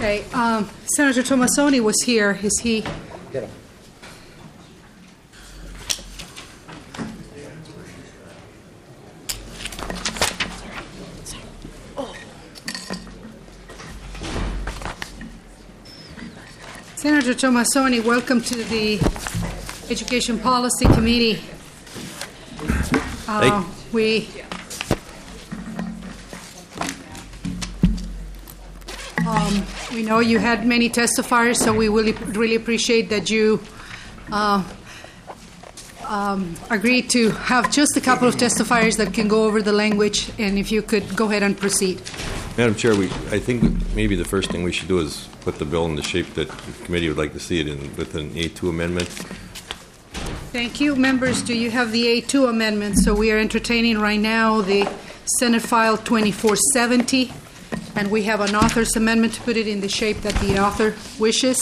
Okay, Senator Tomassoni was here. Is he? Senator Tomassoni, welcome to the Education Policy Committee. We know you had many testifiers, so we really appreciate that you agreed to have just a couple of testifiers that can go over the language, and if you could go ahead and proceed. Madam Chair, I think maybe the first thing we should do is put the bill in the shape that the committee would like to see it in, with an A2 amendment. Thank you. Members, do you have the A2 amendment? So we are entertaining right now the Senate File 2470, and we have an author's amendment to put it in the shape that the author wishes.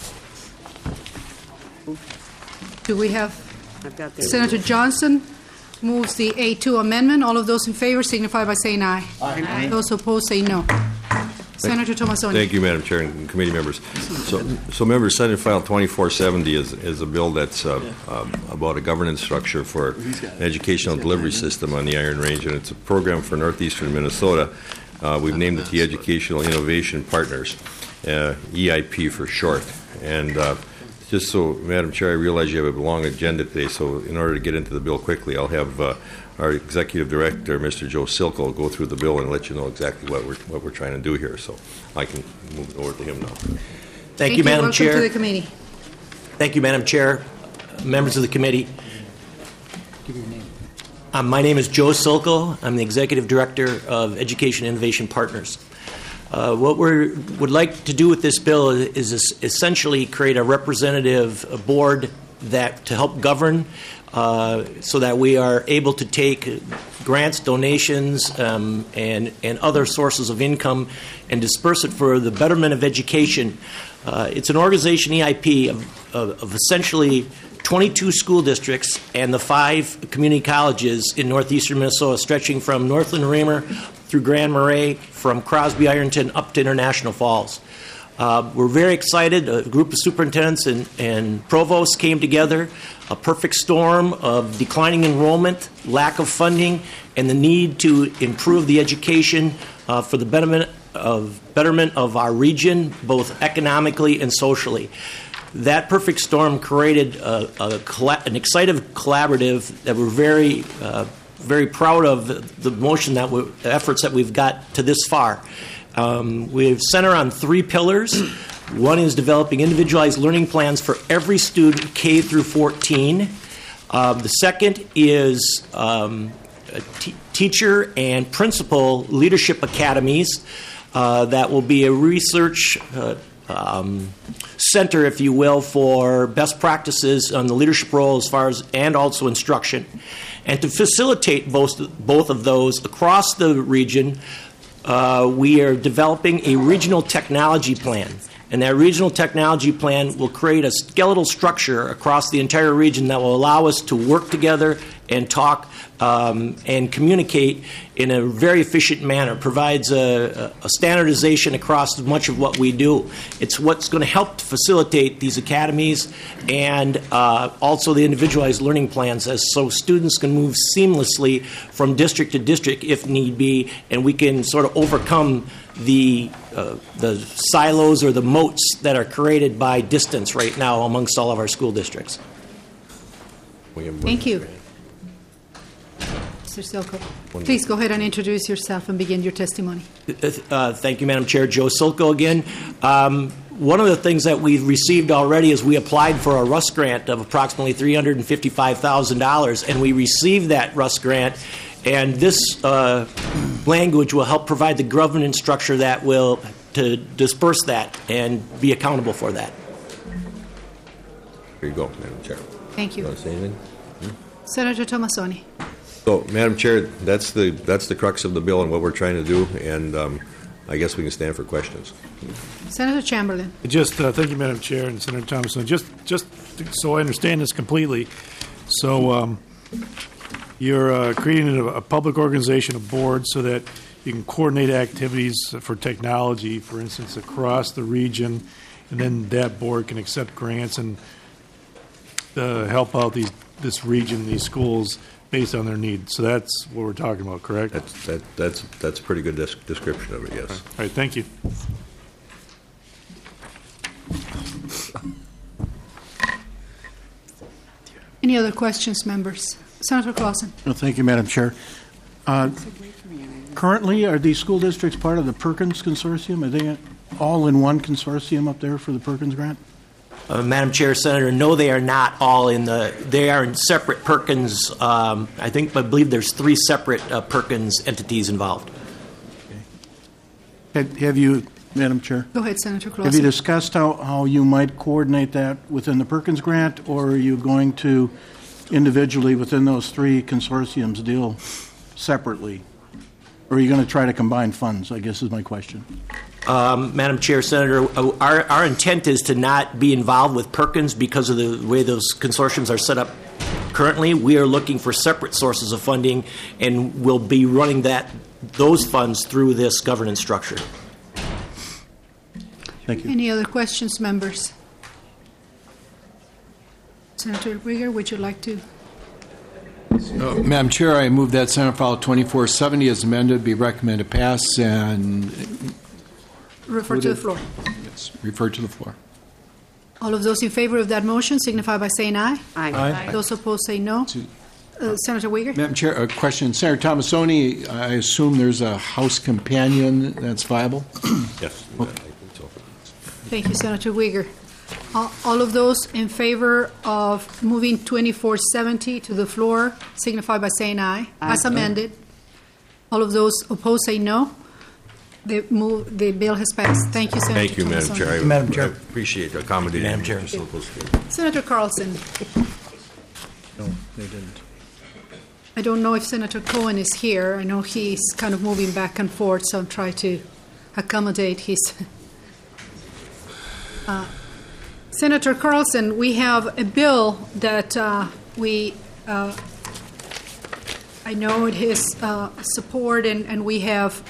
Do we have? I've got Senator Johnson moves the A2 amendment. All of those in favor signify by saying aye. Aye. Those opposed say no. Senator Tomassoni. Thank you, Madam Chair and committee members. So members, Senate File 2470 is a bill that's about a governance structure for an educational delivery system on the Iron Range, and it's a program for northeastern Minnesota. We've named it the Educational Innovation Partners, EIP for short. And just so, Madam Chair, I realize you have a long agenda today, so in order to get into the bill quickly, I'll have our Executive Director, Mr. Joe Silko, go through the bill and let you know exactly what we're trying to do here. So I can move it over to him now. Thank you, Madam Chair. Welcome to the committee. Thank you, Madam Chair, members of the committee. Give your name. My name is Joe Silko. I'm the Executive Director of Education Innovation Partners. What we would like to do with this bill is essentially create a representative board that to help govern so that we are able to take grants, donations, and other sources of income and disperse it for the betterment of education. It's an organization, EIP, of essentially 22 school districts and the 5 community colleges in northeastern Minnesota, stretching from Northland Raymer through Grand Marais, from Crosby Ironton up to International Falls. We're very excited. A group of superintendents and provosts came together, a perfect storm of declining enrollment, lack of funding, and the need to improve the education for the betterment of our region, both economically and socially. That perfect storm created an excited collaborative that we're very proud of the motion the efforts that we've got to this far. We've centered on 3 pillars. One is developing individualized learning plans for every student, K through 14. The second is teacher and principal leadership academies that will be a research center, if you will, for best practices on the leadership role as far as and also instruction. And to facilitate both of those across the region, we are developing a regional technology plan. And that regional technology plan will create a skeletal structure across the entire region that will allow us to work together and talk and communicate in a very efficient manner. It provides a standardization across much of what we do. It's what's going to help to facilitate these academies and also the individualized learning plans, so students can move seamlessly from district to district if need be, and we can sort of overcome the silos or the moats that are created by distance right now amongst all of our school districts. Thank you. Mr. Silko, please go ahead and introduce yourself and begin your testimony. Thank you, Madam Chair. Joe Silko again. One of the things that we've received already is we applied for a RUS grant of approximately $355,000, and we received that RUS grant. And this language will help provide the governance structure that will to disperse that and be accountable for that. Here you go, Madam Chair. Thank you. Want to say anything? Senator Tomassoni. So, Madam Chair, that's the crux of the bill and what we're trying to do, and I guess we can stand for questions. Senator Chamberlain. Just thank you, Madam Chair, and Senator Thompson. Just so I understand this completely, so you're creating a public organization, a board, so that you can coordinate activities for technology, for instance, across the region, and then that board can accept grants and help out this region, these schools, based on their needs. So that's what we're talking about, correct? That's a pretty good description of it, yes. All right, thank you. Any other questions, members? Senator Clausen. Well, thank you, Madam Chair. Currently, are these school districts part of the Perkins Consortium? Are they all in one consortium up there for the Perkins grant? Madam Chair, Senator, no, they are not all they are in separate Perkins. I believe there's 3 separate Perkins entities involved. Okay. Have you, Madam Chair? Go ahead, Senator Clausen. Have you discussed how you might coordinate that within the Perkins grant, or are you going to individually within those 3 consortiums deal separately? Or are you going to try to combine funds, I guess is my question. Madam Chair, Senator, our intent is to not be involved with Perkins because of the way those consortiums are set up currently. We are looking for separate sources of funding, and we'll be running those funds through this governance structure. Thank you. Any other questions, members? Senator Uyghur, would you like to? Madam Chair, I move that Senate File 2470 as amended be recommended pass and Refer to the floor. yes, refer to the floor. All of those in favor of that motion signify by saying aye. Aye. Those opposed say no. Senator Uyghur? Madam Chair, a question. Senator Tomassoni, I assume there's a House companion that's viable? Yes, I think so. Thank you, Senator Uyghur. All of those in favor of moving 2470 to the floor signify by saying aye. As amended. All of those opposed say no. The bill has passed. Thank you, Senator. Thank you, Madam Tomassoni. Chair. Madam Chair. I appreciate accommodating. Madam Chair. Mr. Sokol. Senator Carlson. No, they didn't. I don't know if Senator Cohen is here. I know he's kind of moving back and forth, so I'm trying to accommodate his. Senator Carlson, we have a bill that I know it has support, and we have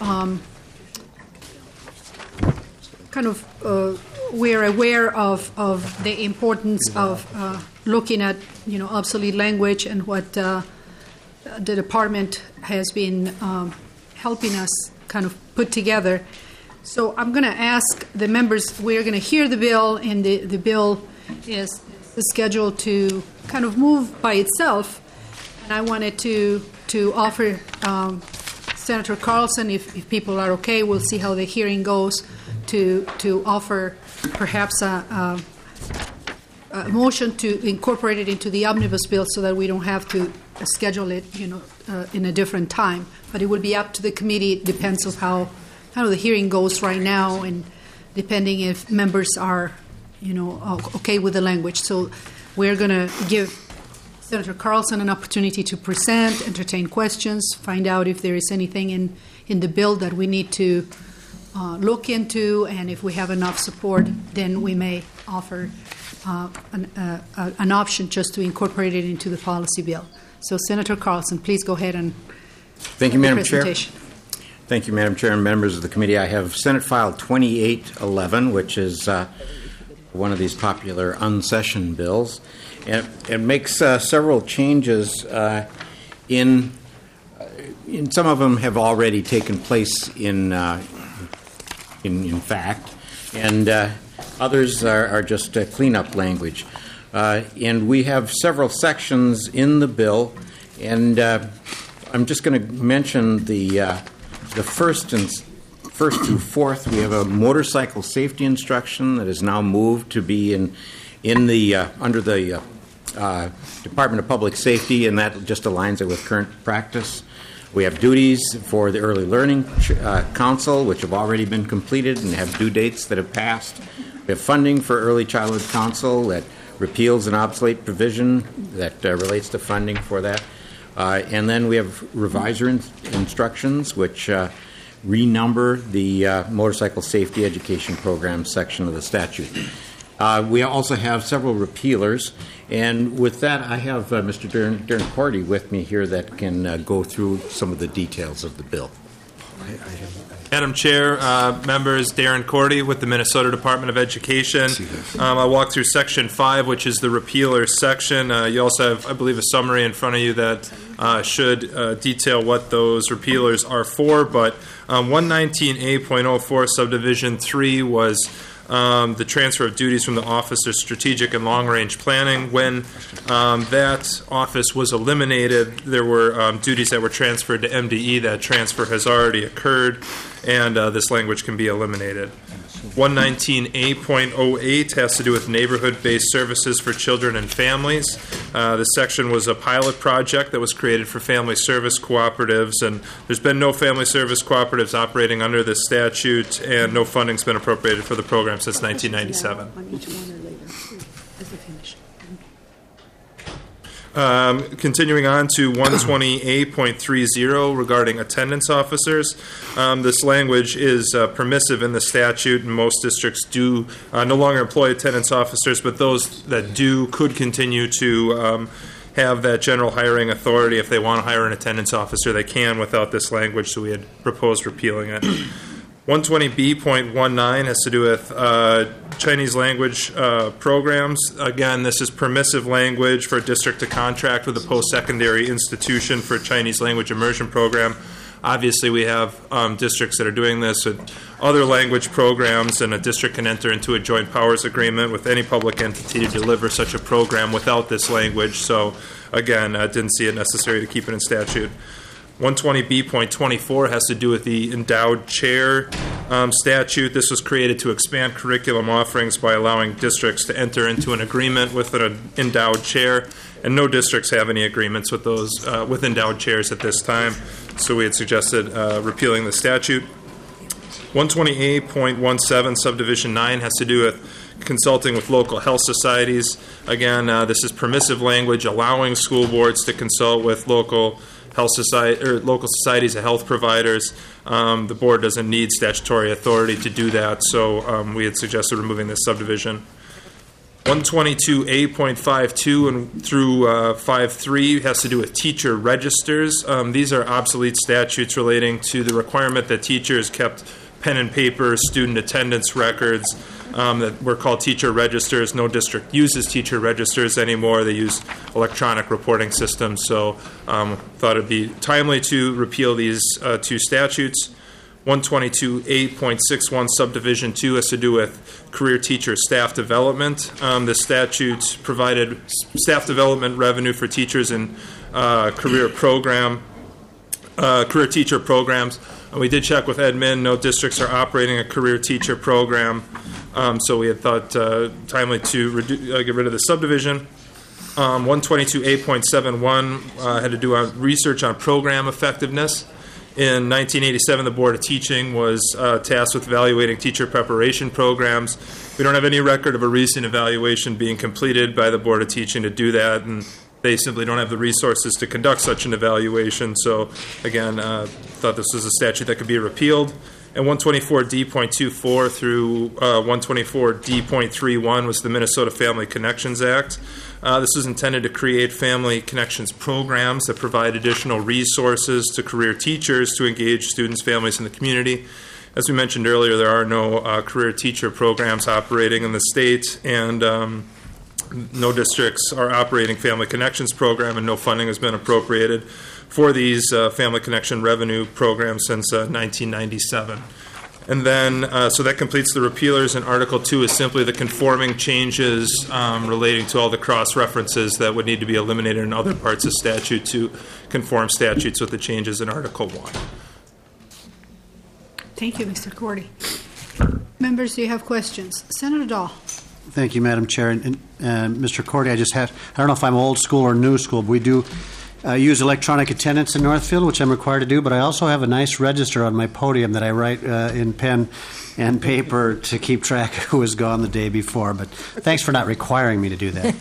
we're aware of the importance of looking at obsolete language and what the department has been helping us kind of put together. So I'm going to ask the members, we're going to hear the bill, and the bill is scheduled to kind of move by itself. And I wanted to offer Senator Carlson, if people are okay, we'll see how the hearing goes, to offer perhaps a motion to incorporate it into the omnibus bill so that we don't have to schedule it, in a different time. But it would be up to the committee. It depends on how the hearing goes right now, and depending if members are, okay with the language. So we're going to give Senator Carlson an opportunity to present, entertain questions, find out if there is anything in the bill that we need to look into, and if we have enough support, then we may offer an option just to incorporate it into the policy bill. So, Senator Carlson, please go ahead and Thank you, Madam Chair. presentation. Thank you, Madam Chair and members of the committee. I have Senate File 2811, which is one of these popular unsession bills. And it makes several changes. In some of them have already taken place in fact, and others are just cleanup language. And we have several sections in the bill, and I'm just going to mention the first through fourth. We have a motorcycle safety instruction that is now moved to be in the under the Department of Public Safety, and that just aligns it with current practice. We have duties for the Early Learning Council, which have already been completed and have due dates that have passed. We have funding for Early Childhood Council that repeals an obsolete provision that relates to funding for that. And then we have revisor instructions, which renumber the Motorcycle Safety Education Program section of the statute. We also have several repealers, and with that, I have Mr. Darren Cordy with me here that can go through some of the details of the bill. Madam Chair, members, Darren Cordy with the Minnesota Department of Education. I'll walk through Section 5, which is the repealer section. You also have, I believe, a summary in front of you that should detail what those repealers are for. But 119A.04 Subdivision 3 was the transfer of duties from the Office of Strategic and Long-Range Planning. When that office was eliminated, there were duties that were transferred to MDE. That transfer has already occurred, and this language can be eliminated. 119A.08 has to do with neighborhood-based services for children and families. This section was a pilot project that was created for family service cooperatives, and there's been no family service cooperatives operating under this statute, and no funding's been appropriated for the program since 1997. Continuing on to 120A.30 regarding attendance officers. This language is permissive in the statute, and most districts do no longer employ attendance officers, but those that do could continue to have that general hiring authority. If they want to hire an attendance officer, they can without this language, so we had proposed repealing it. 120B.19 has to do with Chinese language programs. Again, this is permissive language for a district to contract with a post-secondary institution for a Chinese language immersion program. Obviously, we have districts that are doing this with other language programs, and a district can enter into a joint powers agreement with any public entity to deliver such a program without this language. So, again, didn't see it necessary to keep it in statute. 120B.24 has to do with the endowed chair statute. This was created to expand curriculum offerings by allowing districts to enter into an agreement with an endowed chair, and no districts have any agreements with those with endowed chairs at this time, so we had suggested repealing the statute. 120A.17 Subdivision 9 has to do with consulting with local health societies. Again, this is permissive language allowing school boards to consult with local societies of health providers. The board doesn't need statutory authority to do that, so we had suggested removing this subdivision. 122A.52 and through 5.3 has to do with teacher registers. These are obsolete statutes relating to the requirement that teachers kept pen and paper student attendance records that were called teacher registers. No district uses teacher registers anymore. They use electronic reporting systems. So thought it would be timely to repeal these two statutes. 122A.61 Subdivision 2 has to do with career teacher staff development. The statute provided staff development revenue for teachers in career teacher programs. We did check with Edmund. No districts are operating a career teacher program, so we had thought timely to get rid of the subdivision. 122A.71 had to do on research on program effectiveness. In 1987, the Board of Teaching was tasked with evaluating teacher preparation programs. We don't have any record of a recent evaluation being completed by the Board of Teaching to do that, and they simply don't have the resources to conduct such an evaluation. So, again, thought this was a statute that could be repealed. And 124D.24 through 124D.31 was the Minnesota Family Connections Act. This was intended to create family connections programs that provide additional resources to career teachers to engage students, families, and the community. As we mentioned earlier, there are no career teacher programs operating in the state, and no districts are operating Family Connections program, and no funding has been appropriated for these Family Connection revenue programs since 1997. And then, so that completes the repealers, and Article 2 is simply the conforming changes relating to all the cross-references that would need to be eliminated in other parts of statute to conform statutes with the changes in Article 1. Thank you, Mr. Cordy. Members, do you have questions? Senator Dahl. Thank you, Madam Chair. And Mr. Cordy, I don't know if I'm old school or new school, but we do use electronic attendance in Northfield, which I'm required to do, but I also have a nice register on my podium that I write in pen and paper to keep track of who has gone the day before. But thanks for not requiring me to do that.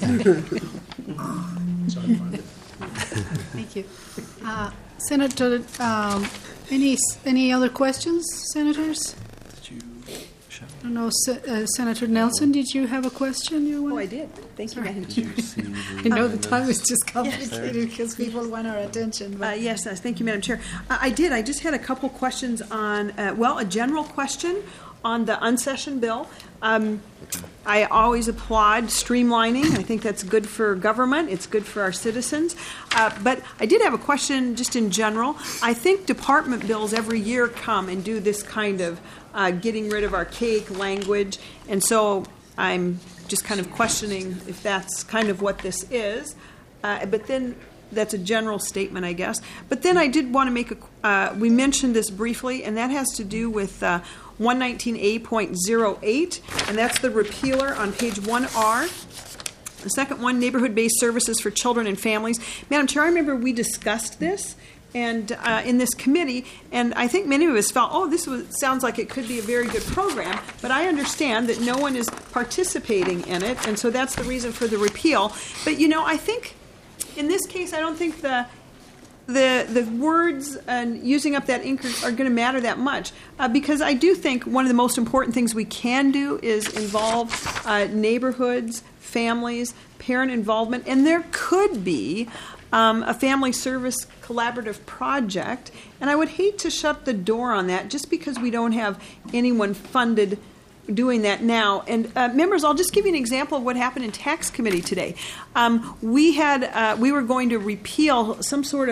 Thank you. Senator, any other questions, Senators? I don't know, Senator Nelson, did you have a question you Oh, I wanted? did. Thank you, Madam Chair. I know the time is just complicated because people want our attention. But Yes, thank you, Madam Chair. I did. I just had a couple questions on, a general question on the unsession bill. I always applaud streamlining. I think that's good for government. It's good for our citizens. But I did have a question just in general. I think department bills every year come and do this kind of getting rid of archaic language. And so I'm just kind of questioning if that's kind of what this is. But then that's a general statement, I guess. But then I did want to make we mentioned this briefly, and that has to do with 119A.08, and that's the repealer on page 1R. The second one, neighborhood-based services for children and families. Madam Chair, I remember we discussed this and in this committee, and I think many of us felt, sounds like it could be a very good program, but I understand that no one is participating in it, and so that's the reason for the repeal. But, I think in this case, I don't think the words and using up that ink are going to matter that much because I do think one of the most important things we can do is involve neighborhoods, families, parent involvement, and there could be a family service collaborative project, and I would hate to shut the door on that just because we don't have anyone funded doing that now. And members, I'll just give you an example of what happened in tax committee today. We were going to repeal some type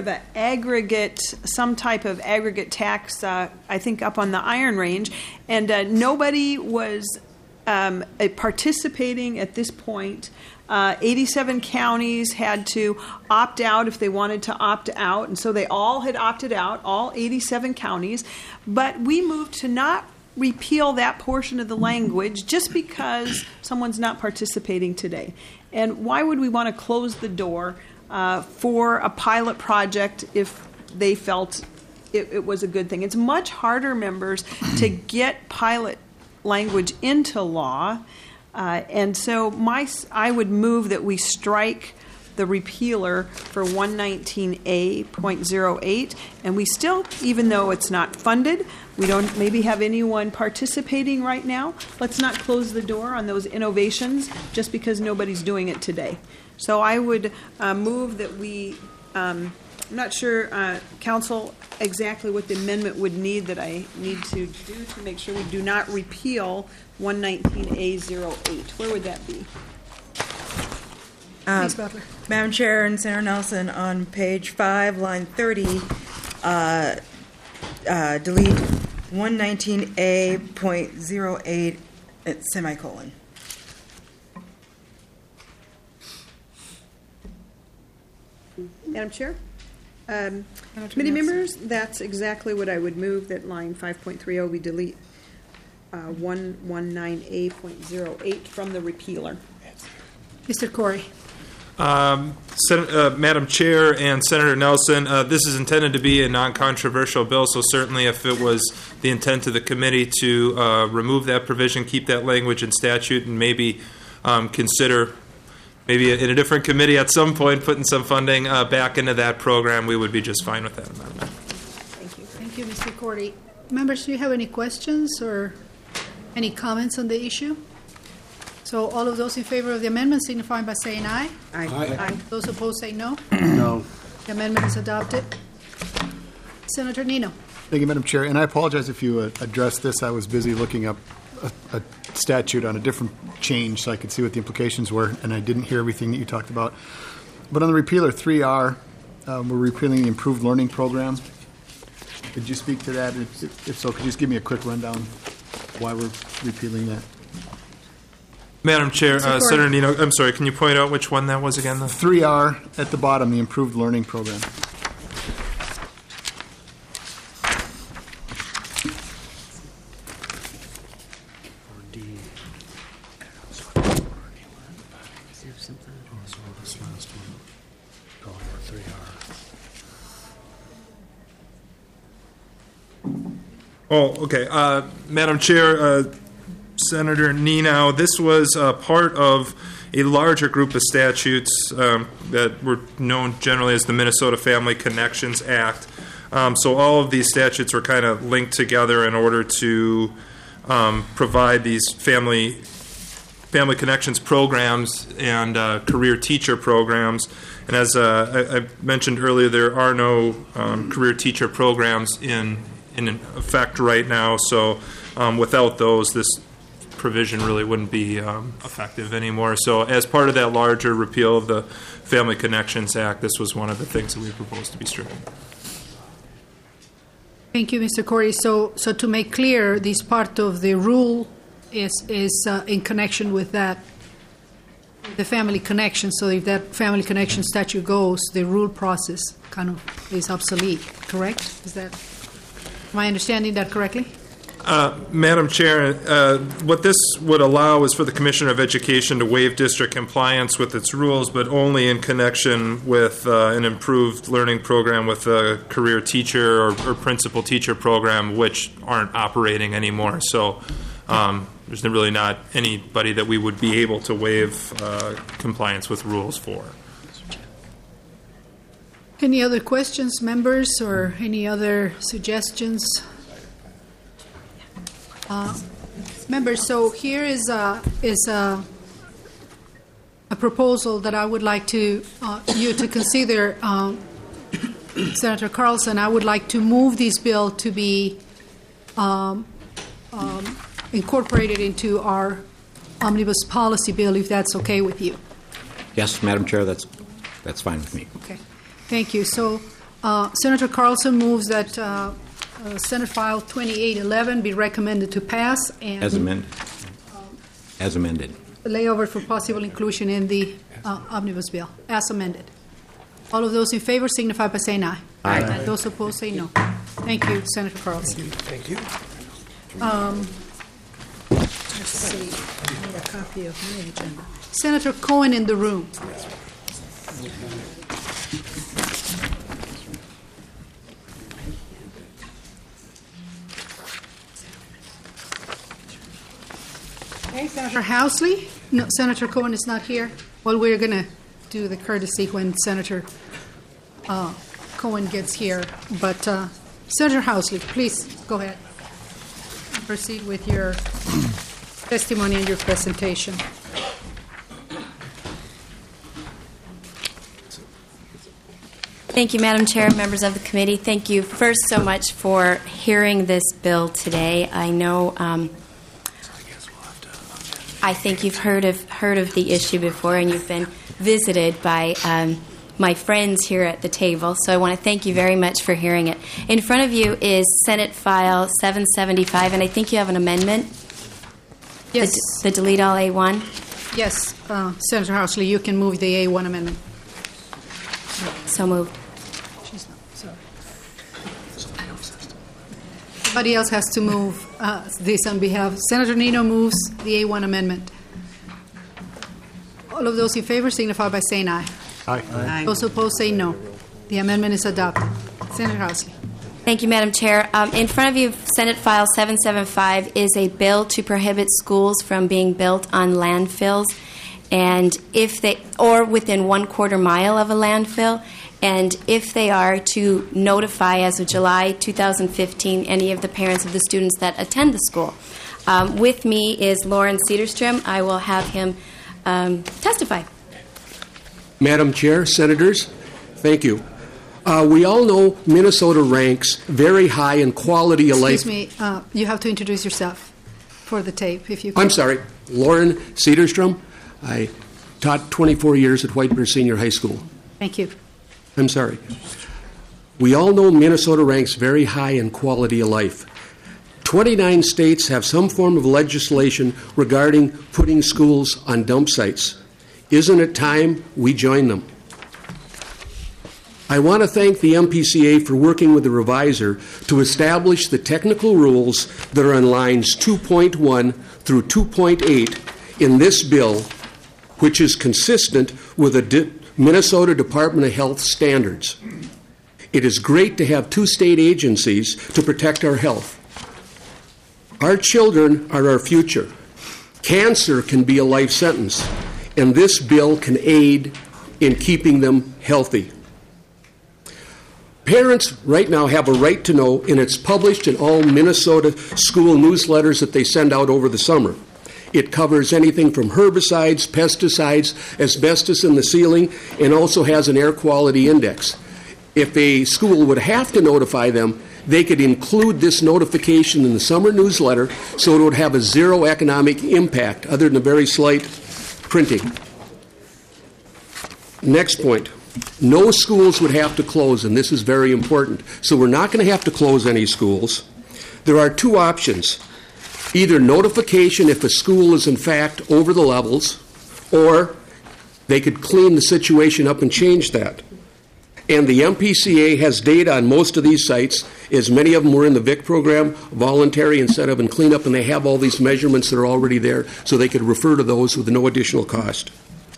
of aggregate tax, I think up on the Iron Range, and nobody was participating at this point. 87 counties had to opt out if they wanted to opt out, and so they all had opted out, all 87 counties. But we moved to not repeal that portion of the language just because someone's not participating today. And why would we want to close the door for a pilot project if they felt it was a good thing? It's much harder, members, to get pilot language into law. And so I would move that we strike the repealer for 119A.08, and we still, even though it's not funded, we don't maybe have anyone participating right now, let's not close the door on those innovations just because nobody's doing it today. So I would move that we, I'm not sure, Council, exactly what the amendment would need that I need to do to make sure we do not repeal 119A.08. Where would that be? Please, Butler. Madam Chair and Senator Nelson, on page 5, line 30, delete 119A.08 semicolon. Madam Chair? Committee members, that's exactly what I would move, that line 5.30 we delete 119A.08 from the repealer. Mr. Corey. Madam Chair and Senator Nelson, this is intended to be a non-controversial bill, so certainly if it was the intent of the committee to remove that provision, keep that language in statute, and maybe consider maybe in a different committee at some point putting some funding back into that program, we would be just fine with that amendment. Thank you. Thank you, Mr. Corey. Members, do you have any questions or any comments on the issue? So all of those in favor of the amendment signify by saying aye. Aye. Aye. Those opposed say no. No. The amendment is adopted. Senator Nino. Thank you, Madam Chair. And I apologize if you addressed this. I was busy looking up a statute on a different change so I could see what the implications were, and I didn't hear everything that you talked about. But on the repealer 3R, we're repealing the improved learning program. Could you speak to that? If so, could you just give me a quick rundown why we're repealing that? Madam Chair, Senator Nino, I'm sorry, can you point out which one that was again? 3R at the bottom, the improved learning program. Oh, okay. Madam Chair, Senator Nino, this was part of a larger group of statutes that were known generally as the Minnesota Family Connections Act. So all of these statutes were kind of linked together in order to provide these family connections programs and career teacher programs. And as I mentioned earlier, there are no career teacher programs in effect right now. So without those, this provision really wouldn't be effective anymore. So as part of that larger repeal of the Family Connections Act, this was one of the things that we proposed to be stricken. Thank you, Mr. Corey. So to make clear, this part of the rule is in connection with that, the family connection. So if that family connection statute goes, the rule process kind of is obsolete, correct? Am I understanding that correctly? Madam Chair, what this would allow is for the Commissioner of Education to waive district compliance with its rules, but only in connection with an improved learning program with a career teacher or principal teacher program, which aren't operating anymore. So there's really not anybody that we would be able to waive compliance with rules for. Any other questions, members, or any other suggestions? Members, so here is a proposal that I would like to you to consider, Senator Carlson. I would like to move this bill to be incorporated into our omnibus policy bill, if that's okay with you. Yes, Madam Chair, that's fine with me. Okay, thank you. So Senator Carlson moves that Senate File 2811 be recommended to pass and as amended. Lay over for possible inclusion in the omnibus bill as amended. All of those in favor signify by saying aye. Aye. Those opposed say no. Thank you, Senator Carlson. Thank you. Let's see. I need a copy of my agenda. Senator Cohen in the room. Okay, Senator Housley? No, Senator Cohen is not here. Well, we're going to do the courtesy when Senator Cohen gets here. But Senator Housley, please go ahead. Proceed with your testimony and your presentation. Thank you, Madam Chair, members of the committee. Thank you first so much for hearing this bill today. I know I think you've heard of the issue before, and you've been visited by my friends here at the table. So I want to thank you very much for hearing it. In front of you is Senate File 775, and I think you have an amendment. Yes. The delete all A1. Yes, Senator Housley, you can move the A1 amendment. So moved. She's not. Sorry. Somebody else has to move this on behalf. Senator Nino moves the A1 amendment. All of those in favor signify by saying aye. Aye. Those opposed say no. The amendment is adopted. Senator Housley. Thank you, Madam Chair. In front of you, Senate File 775 is a bill to prohibit schools from being built on landfills, and if they or within 1/4 mile of a landfill, and if they are, to notify as of July 2015 any of the parents of the students that attend the school. With me is Lauren Cedarstrom. I will have him testify. Madam Chair, Senators, thank you. We all know Minnesota ranks very high in quality of life. Excuse me, you have to introduce yourself for the tape, if you can. I'm sorry, Lauren Cedarstrom. I taught 24 years at White Bear Senior High School. Thank you. I'm sorry. We all know Minnesota ranks very high in quality of life. 29 states have some form of legislation regarding putting schools on dump sites. Isn't it time we join them? I want to thank the MPCA for working with the reviser to establish the technical rules that are on lines 2.1 through 2.8 in this bill, which is consistent with the Minnesota Department of Health standards. It is great to have two state agencies to protect our health. Our children are our future. Cancer can be a life sentence, and this bill can aid in keeping them healthy. Parents right now have a right to know, and it's published in all Minnesota school newsletters that they send out over the summer. It covers anything from herbicides, pesticides, asbestos in the ceiling, and also has an air quality index. If a school would have to notify them, they could include this notification in the summer newsletter so it would have a zero economic impact other than a very slight printing. Next point. No schools would have to close, and this is very important. So we're not going to have to close any schools. There are two options. Either notification if a school is in fact over the levels, or they could clean the situation up and change that. And the MPCA has data on most of these sites, as many of them were in the VIC program, voluntary incentive and cleanup, and they have all these measurements that are already there, so they could refer to those with no additional cost.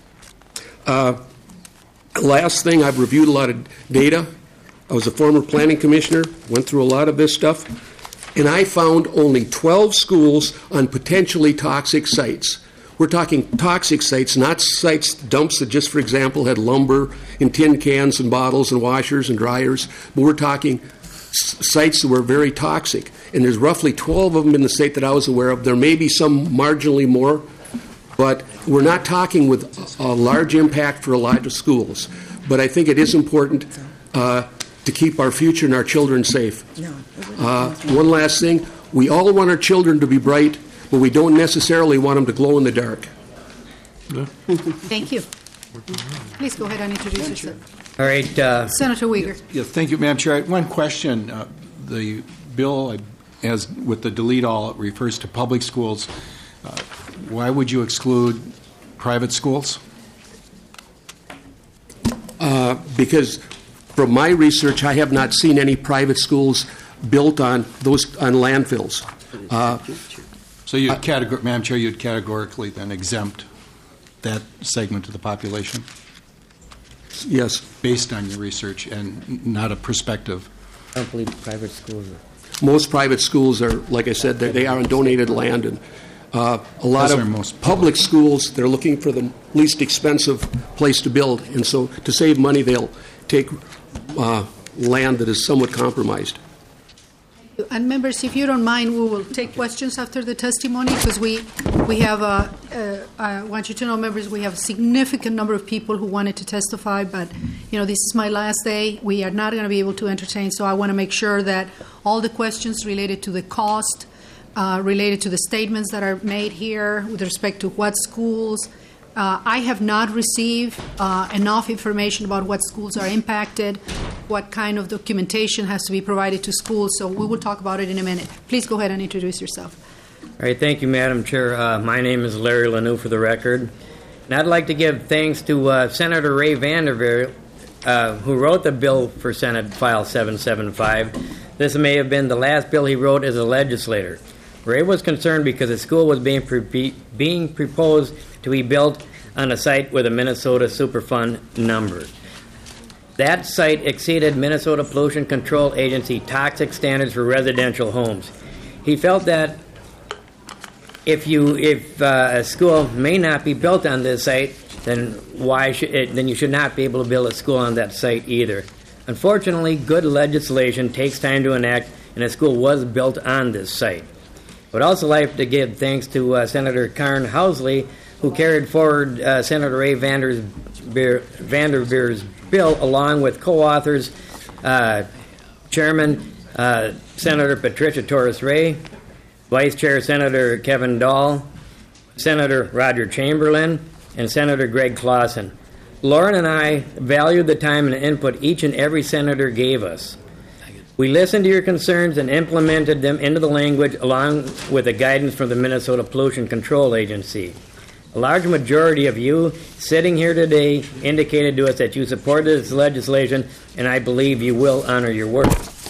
Last thing, I've reviewed a lot of data. I was a former planning commissioner, went through a lot of this stuff, and I found only 12 schools on potentially toxic sites. We're talking toxic sites, not sites, dumps that just, for example, had lumber and tin cans and bottles and washers and dryers, but we're talking sites that were very toxic. And there's roughly 12 of them in the state that I was aware of. There may be some marginally more, but we're not talking with a large impact for a lot of schools. But I think it is important to keep our future and our children safe. One last thing. We all want our children to be bright, but we don't necessarily want them to glow in the dark. Thank you. Please go ahead and introduce yourself. All right. Senator Uyghur. Yeah, thank you, Madam Chair. One question. The bill, as with the delete all, it refers to public schools. Why would you exclude private schools? Because from my research, I have not seen any private schools built on landfills. So you'd Madam Chair, you'd categorically then exempt that segment of the population? Yes. Based on your research and not a perspective? I don't believe private schools are. Most private schools are, like I said, they are on donated land, and a lot of public schools, they're looking for the least expensive place to build, and so to save money, they'll take land that is somewhat compromised. And members, if you don't mind, we will take questions after the testimony, because we have, I want you to know, members, we have a significant number of people who wanted to testify, but, this is my last day. We are not going to be able to entertain, so I want to make sure that all the questions related to the cost, related to the statements that are made here with respect to what schools, I have not received enough information about what schools are impacted, what kind of documentation has to be provided to schools, so we will talk about it in a minute. Please go ahead and introduce yourself. All right, thank you, Madam Chair. My name is Larry Lanou, for the record. And I'd like to give thanks to Senator Ray Vanderveer, who wrote the bill for Senate File 775. This may have been the last bill he wrote as a legislator. Ray was concerned because a school was being proposed to be built on a site with a Minnesota Superfund number. That site exceeded Minnesota Pollution Control Agency toxic standards for residential homes. He felt that if a school may not be built on this site, then you should not be able to build a school on that site either. Unfortunately, good legislation takes time to enact, and a school was built on this site. I would also like to give thanks to Senator Karen Housley, who carried forward Senator Ray Vanderveer's bill, along with co-authors Chairman Senator Patricia Torres Ray, Vice Chair Senator Kevin Dahl, Senator Roger Chamberlain, and Senator Greg Clausen. Lauren and I valued the time and input each and every senator gave us. We listened to your concerns and implemented them into the language along with the guidance from the Minnesota Pollution Control Agency. A large majority of you sitting here today indicated to us that you supported this legislation, and I believe you will honor your word.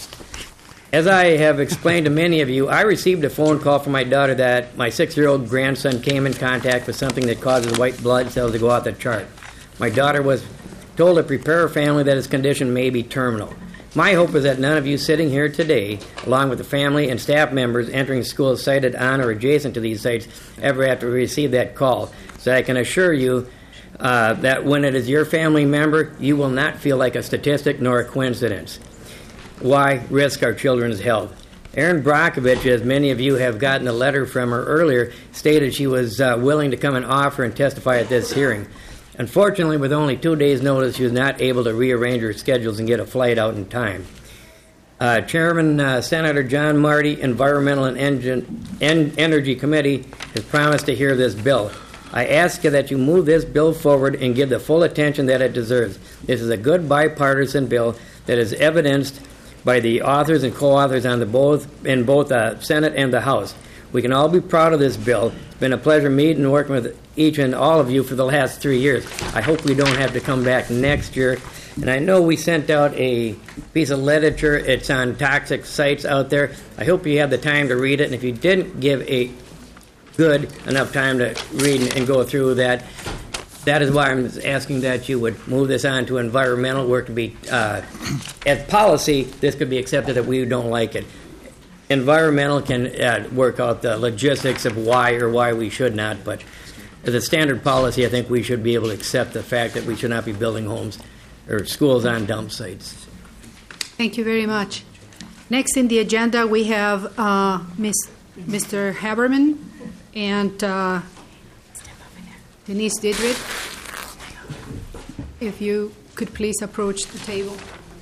As I have explained to many of you, I received a phone call from my daughter that my 6-year-old grandson came in contact with something that causes white blood cells to go off the chart. My daughter was told to prepare her family that his condition may be terminal. My hope is that none of you sitting here today, along with the family and staff members entering schools sited on or adjacent to these sites, ever have to receive that call. So I can assure you that when it is your family member, you will not feel like a statistic nor a coincidence. why risk our children's health? Erin Brockovich, as many of you have gotten a letter from her earlier, stated she was willing to come and offer and testify at this hearing. Unfortunately, with only 2 days' notice, she was not able to rearrange her schedules and get a flight out in time. Chairman Senator John Marty, Environmental and Energy Committee, has promised to hear this bill. I ask you that you move this bill forward and give the full attention that it deserves. This is a good bipartisan bill that is evidenced by the authors and co-authors on in both the Senate and the House. We can all be proud of this bill. It's been a pleasure meeting and working with each and all of you for the last 3 years. I hope we don't have to come back next year. And I know we sent out a piece of literature. It's on toxic sites out there. I hope you have the time to read it. And if you didn't give a good enough time to read and go through that, that is why I'm asking that you would move this on to environmental work to be, as policy, this could be accepted if we don't like it. Environmental can work out the logistics of why we should not, but as a standard policy, I think we should be able to accept the fact that we should not be building homes or schools on dump sites. Thank you very much. Next in the agenda, we have Mr. Haberman and Denise Didrit. If you could please approach the table.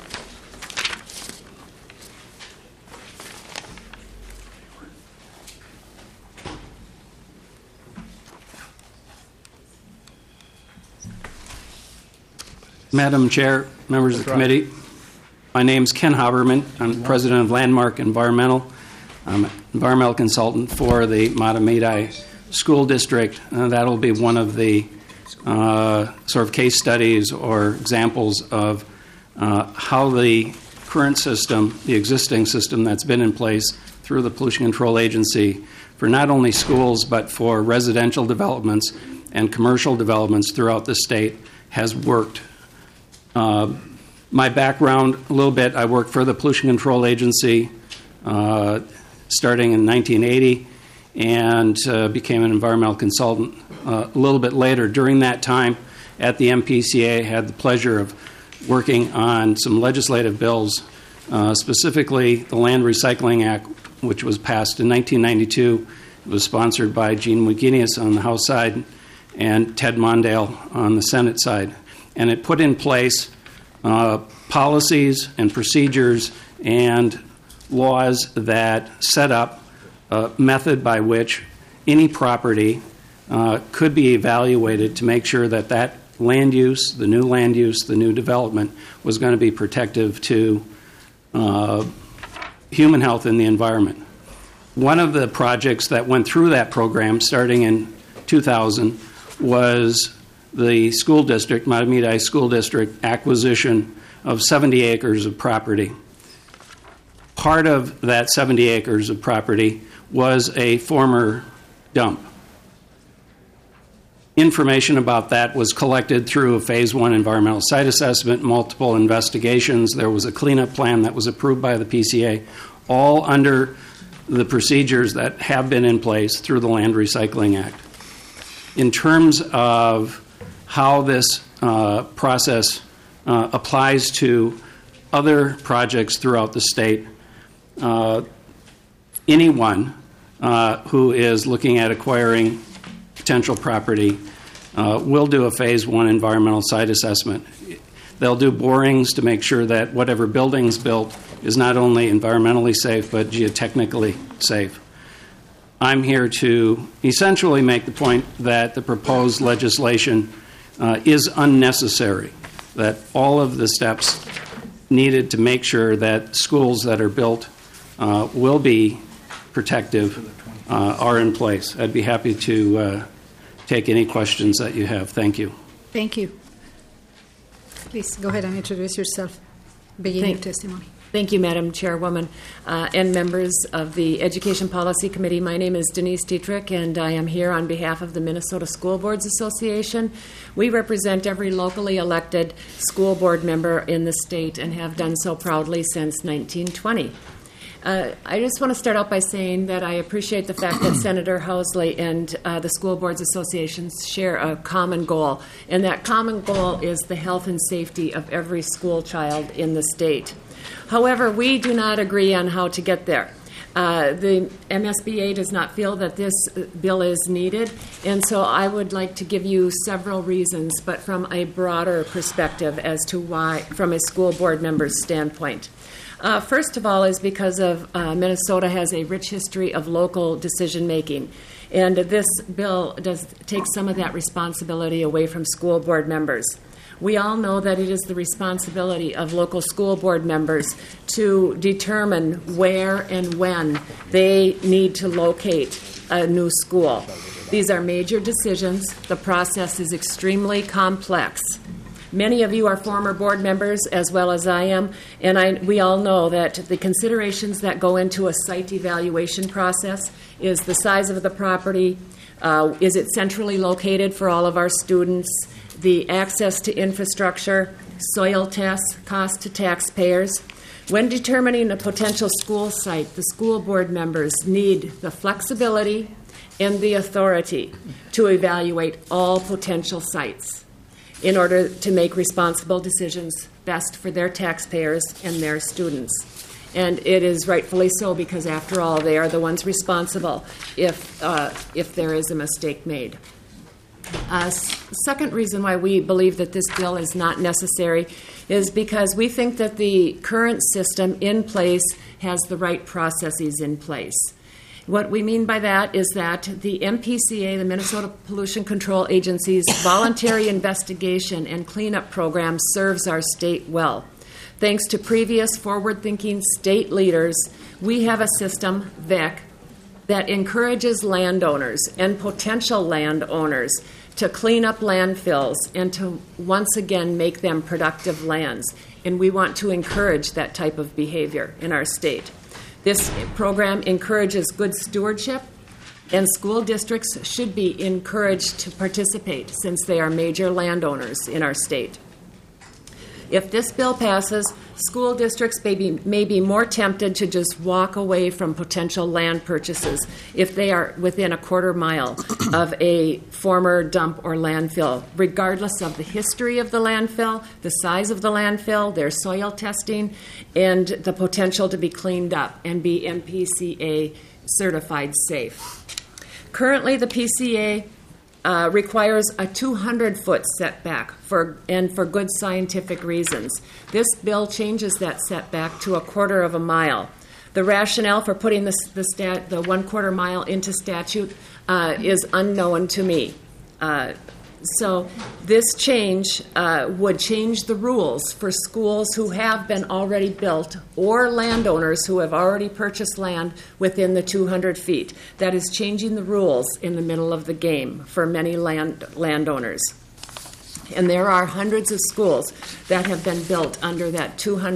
Madam Chair, members of the committee, my name is Ken Haberman. I'm president of Landmark Environmental. I'm an environmental consultant for the Mahtomedi School District. That'll be one of the sort of case studies or examples of how the current system, the existing system that's been in place through the Pollution Control Agency for not only schools but for residential developments and commercial developments throughout the state has worked. My background, a little bit, I worked for the Pollution Control Agency starting in 1980 and became an environmental consultant a little bit later. During that time at the MPCA, I had the pleasure of working on some legislative bills, specifically the Land Recycling Act, which was passed in 1992. It was sponsored by Gene Wigenius on the House side and Ted Mondale on the Senate side. And it put in place policies and procedures and laws that set up a method by which any property could be evaluated to make sure that that land use, the new development, was going to be protective to human health and the environment. One of the projects that went through that program starting in 2000 was the school district, Mahtomedi School District, acquisition of 70 acres of property. Part of that 70 acres of property was a former dump. Information about that was collected through a Phase 1 environmental site assessment, multiple investigations. There was a cleanup plan that was approved by the PCA, all under the procedures that have been in place through the Land Recycling Act. In terms of how this process applies to other projects throughout the state, anyone who is looking at acquiring potential property will do a Phase 1 environmental site assessment. They'll do borings to make sure that whatever building's built is not only environmentally safe but geotechnically safe. I'm here to essentially make the point that the proposed legislation is unnecessary, that all of the steps needed to make sure that schools that are built will be protective are in place. I'd be happy to take any questions that you have. Thank you. Thank you. Please go ahead and introduce yourself, beginning your testimony. Thank you, Madam Chairwoman, and members of the Education Policy Committee. My name is Denise Dietrich, and I am here on behalf of the Minnesota School Boards Association. We represent every locally elected school board member in the state and have done so proudly since 1920. I just want to start out by saying that I appreciate the fact that Senator Housley and the School Boards Associations share a common goal, and that common goal is the health and safety of every school child in the state. However, we do not agree on how to get there. The MSBA does not feel that this bill is needed, and so I would like to give you several reasons, but from a broader perspective as to why, from a school board member's standpoint. First of all is because of Minnesota has a rich history of local decision making, and this bill does take some of that responsibility away from school board members. We all know that it is the responsibility of local school board members to determine where and when they need to locate a new school. These are major decisions. The process is extremely complex. Many of you are former board members, as well as I am, and we all know that the considerations that go into a site evaluation process is the size of the property, is it centrally located for all of our students, the access to infrastructure, soil tests, cost to taxpayers. When determining a potential school site, the school board members need the flexibility and the authority to evaluate all potential sites in order to make responsible decisions best for their taxpayers and their students. And it is rightfully so, because after all, they are the ones responsible if there is a mistake made. Second reason why we believe that this bill is not necessary is because we think that the current system in place has the right processes in place. What we mean by that is that the MPCA, the Minnesota Pollution Control Agency's voluntary investigation and cleanup program serves our state well. Thanks to previous forward-thinking state leaders, we have a system, VIC, that encourages landowners and potential landowners to clean up landfills and to once again make them productive lands. And we want to encourage that type of behavior in our state. This program encourages good stewardship, and school districts should be encouraged to participate since they are major landowners in our state. If this bill passes, school districts may be more tempted to just walk away from potential land purchases if they are within a quarter mile of a former dump or landfill, regardless of the history of the landfill, the size of the landfill, their soil testing, and the potential to be cleaned up and be MPCA certified safe. Currently, the PCA requires a 200-foot setback for good scientific reasons. This bill changes that setback to a quarter of a mile. The rationale for putting the 1/4 mile into statute is unknown to me. So this change would change the rules for schools who have been already built or landowners who have already purchased land within the 200 feet. That is changing the rules in the middle of the game for many landowners. And there are hundreds of schools that have been built under that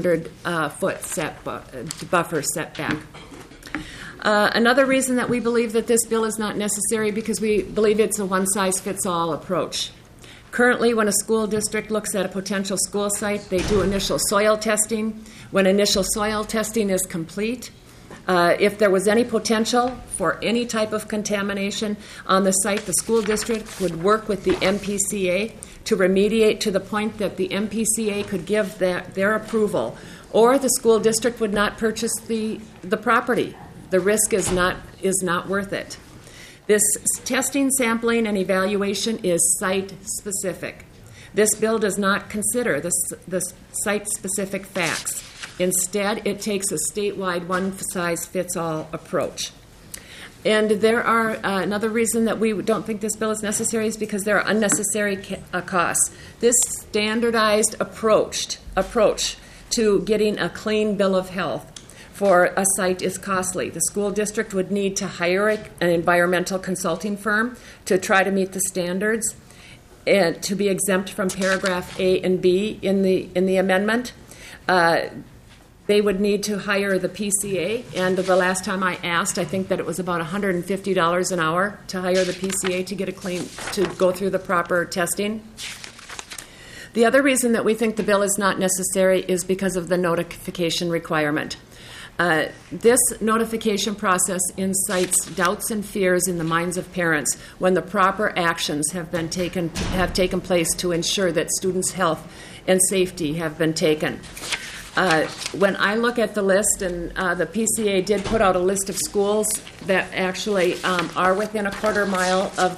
200-foot buffer setback. Another reason that we believe that this bill is not necessary because we believe it's a one-size-fits-all approach. Currently, when a school district looks at a potential school site, they do initial soil testing. When initial soil testing is complete, if there was any potential for any type of contamination on the site, the school district would work with the MPCA to remediate to the point that the MPCA could give their approval, or the school district would not purchase the property. The risk is not worth it. This testing, sampling, and evaluation is site-specific. This bill does not consider the site-specific facts. Instead, it takes a statewide one-size-fits-all approach. And there are another reason that we don't think this bill is necessary is because there are unnecessary costs. This standardized approach to getting a clean bill of health for a site is costly. The school district would need to hire an environmental consulting firm to try to meet the standards and to be exempt from paragraph A and B in the amendment. They would need to hire the PCA, and the last time I asked, I think that it was about $150 an hour to hire the PCA to go through the proper testing. The other reason that we think the bill is not necessary is because of the notification requirement. This notification process incites doubts and fears in the minds of parents when the proper actions have taken place to ensure that students' health and safety have been taken. When I look at the list, and the PCA did put out a list of schools that actually are within a quarter mile of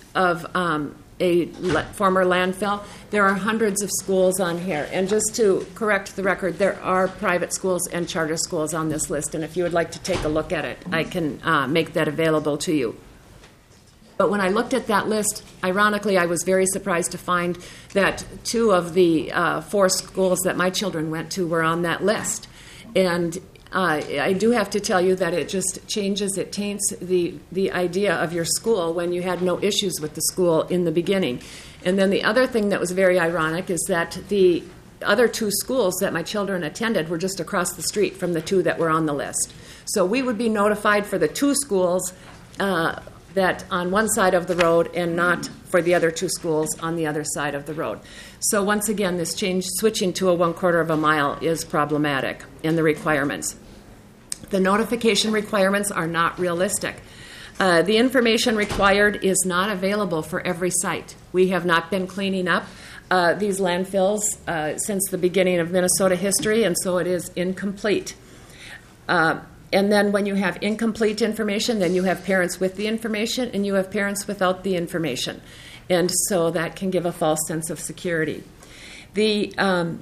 former landfill, there are hundreds of schools on here. And just to correct the record, there are private schools and charter schools on this list. And if you would like to take a look at it, I can make that available to you. But when I looked at that list, ironically, I was very surprised to find that 2 of the 4 schools that my children went to were on that list. And I do have to tell you that it just changes, it taints the idea of your school when you had no issues with the school in the beginning. And then the other thing that was very ironic is that the other 2 schools that my children attended were just across the street from the 2 that were on the list. So we would be notified for the 2 schools that on one side of the road and not for the other 2 schools on the other side of the road. So once again, this change, switching to a 1/4 of a mile, is problematic in the requirements. The notification requirements are not realistic. The information required is not available for every site. We have not been cleaning up these landfills since the beginning of Minnesota history, and so it is incomplete. And then when you have incomplete information, then you have parents with the information and you have parents without the information. And so that can give a false sense of security. The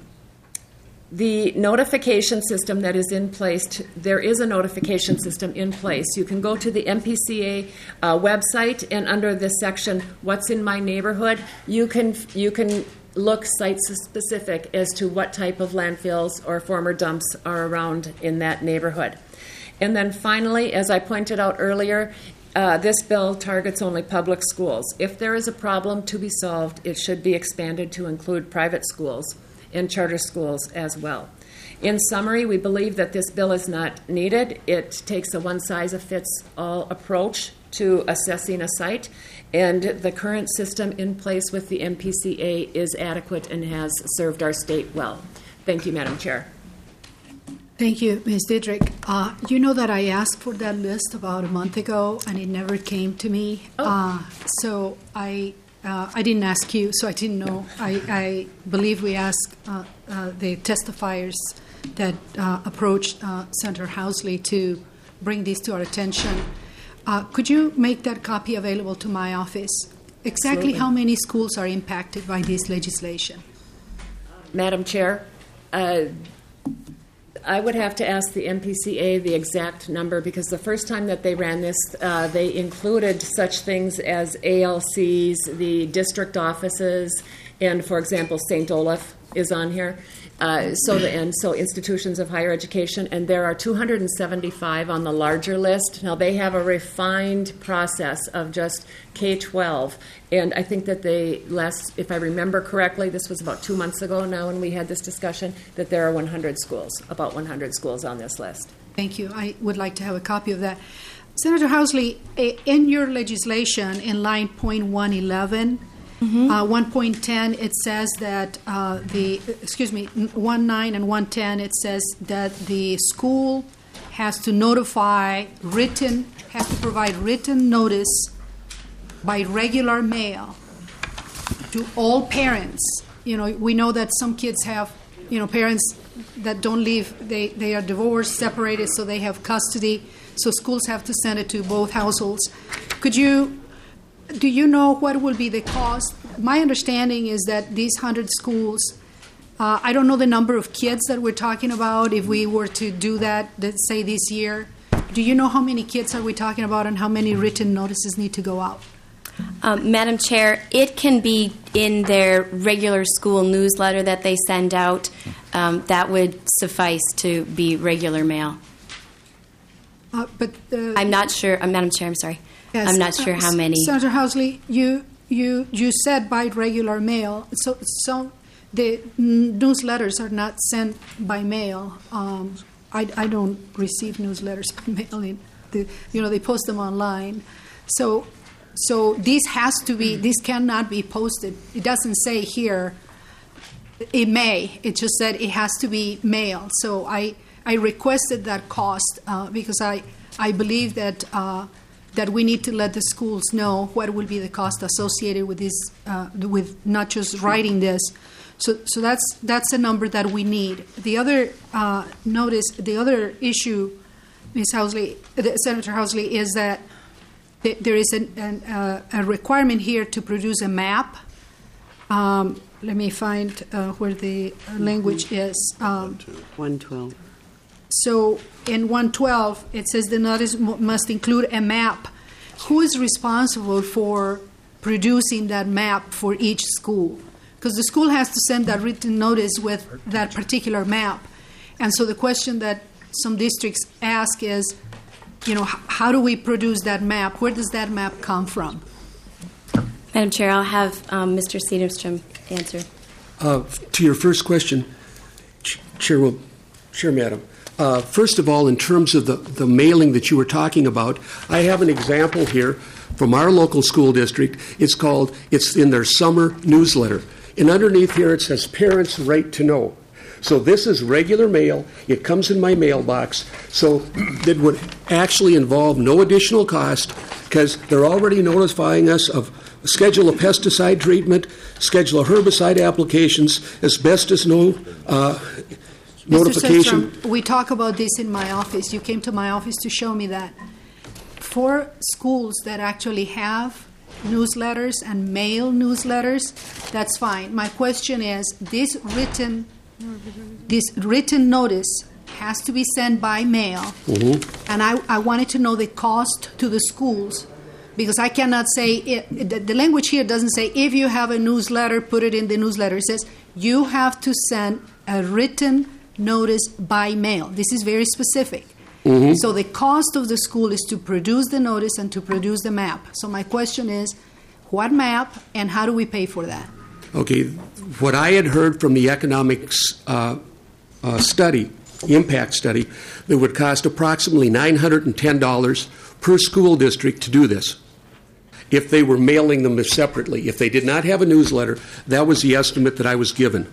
notification system that is in place, there is a notification system in place. You can go to the MPCA website, and under this section, What's in My Neighborhood, you can look site-specific as to what type of landfills or former dumps are around in that neighborhood. And then finally, as I pointed out earlier, this bill targets only public schools. If there is a problem to be solved, it should be expanded to include private schools and charter schools as well. In summary, we believe that this bill is not needed. It takes a one-size-fits-all approach to assessing a site, and the current system in place with the MPCA is adequate and has served our state well. Thank you, Madam Chair. Thank you, Ms. Dietrich. You know that I asked for that list about a month ago, and it never came to me. So I didn't ask you, so I didn't know. I believe we asked the testifiers that approached Senator Housley to bring this to our attention. Could you make that copy available to my office? Exactly how many schools are impacted by this legislation? Madam Chair, I would have to ask the MPCA the exact number, because the first time that they ran this, they included such things as ALCs, the district offices, and, for example, St. Olaf is on here. So institutions of higher education, and there are 275 on the larger list. Now, they have a refined process of just K-12, and I think that if I remember correctly, this was about 2 months ago now when we had this discussion, that there are 100 schools, about 100 schools on this list. Thank you. I would like to have a copy of that. Senator Housley, in your legislation, in line .111, 1.10, it says that 1.9 and 1.10, it says that the school has to provide written notice by regular mail to all parents. You know, we know that some kids have, parents that don't live, they are divorced, separated, so they have custody. So schools have to send it to both households. Do you know what will be the cost? My understanding is that these 100 schools, I don't know the number of kids that we're talking about if we were to do that, let's say this year. Do you know how many kids are we talking about and how many written notices need to go out? Madam Chair, it can be in their regular school newsletter that they send out. That would suffice to be regular mail. I'm not sure. Madam Chair, I'm sorry. Yes, I'm not sure how many. Senator Housley, you said by regular mail. So the newsletters are not sent by mail. I don't receive newsletters by mail. They post them online. So this cannot be posted. It doesn't say here. It may. It just said it has to be mailed. So I requested that cost because I believe that we need to let the schools know what will be the cost associated with this, with not just writing this. So that's a number that we need. The other the other issue, Ms. Housley, Senator Housley, is that there is a requirement here to produce a map. Let me find where the language is. 112. So in 112, it says the notice must include a map. Who is responsible for producing that map for each school? Because the school has to send that written notice with that particular map. And so the question that some districts ask is, how do we produce that map? Where does that map come from? Madam Chair, I'll have Mr. Cedarstrom answer. To your first question, Chair, Madam. First of all, in terms of the mailing that you were talking about, I have an example here from our local school district. It's in their summer newsletter. And underneath here it says Parents' Right to Know. So this is regular mail. It comes in my mailbox. So it would actually involve no additional cost because they're already notifying us of schedule of pesticide treatment, schedule of herbicide applications, asbestos notification. Mr. Sedstrom, we talk about this in my office. You came to my office to show me that. For schools that actually have newsletters and mail newsletters, that's fine. My question is, this written notice has to be sent by mail, and I wanted to know the cost to the schools, because I cannot say the language here doesn't say if you have a newsletter, put it in the newsletter. It says you have to send a written notice by mail. This is very specific. So the cost of the school is to produce the notice and to produce the map. So my question is, what map and how do we pay for that? Okay, what I had heard from the economics study, impact study, that would cost approximately $910 per school district to do this if they were mailing them separately. If they did not have a newsletter, that was the estimate that I was given.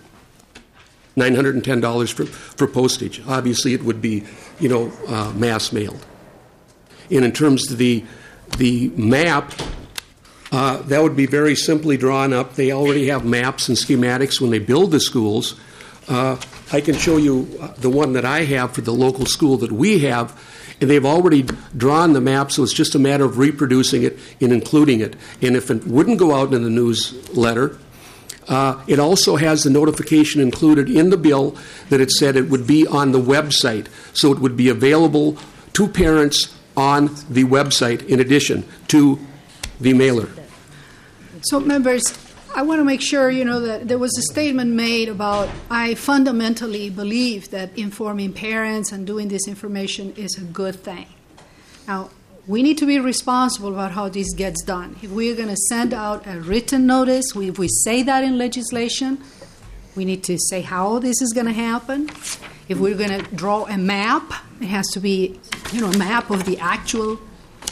$910 for postage. Obviously, it would be, mass mailed. And in terms of the map, that would be very simply drawn up. They already have maps and schematics when they build the schools. I can show you the one that I have for the local school that we have, and they've already drawn the map, so it's just a matter of reproducing it and including it. And if it wouldn't go out in the newsletter, it also has the notification included in the bill that it said it would be on the website. So it would be available to parents on the website in addition to the mailer. So, members, I want to make sure, that there was a statement made about I fundamentally believe that informing parents and doing this information is a good thing. Now, we need to be responsible about how this gets done. If we're going to send out a written notice, if we say that in legislation, we need to say how this is going to happen. If we're going to draw a map, it has to be, a map of the actual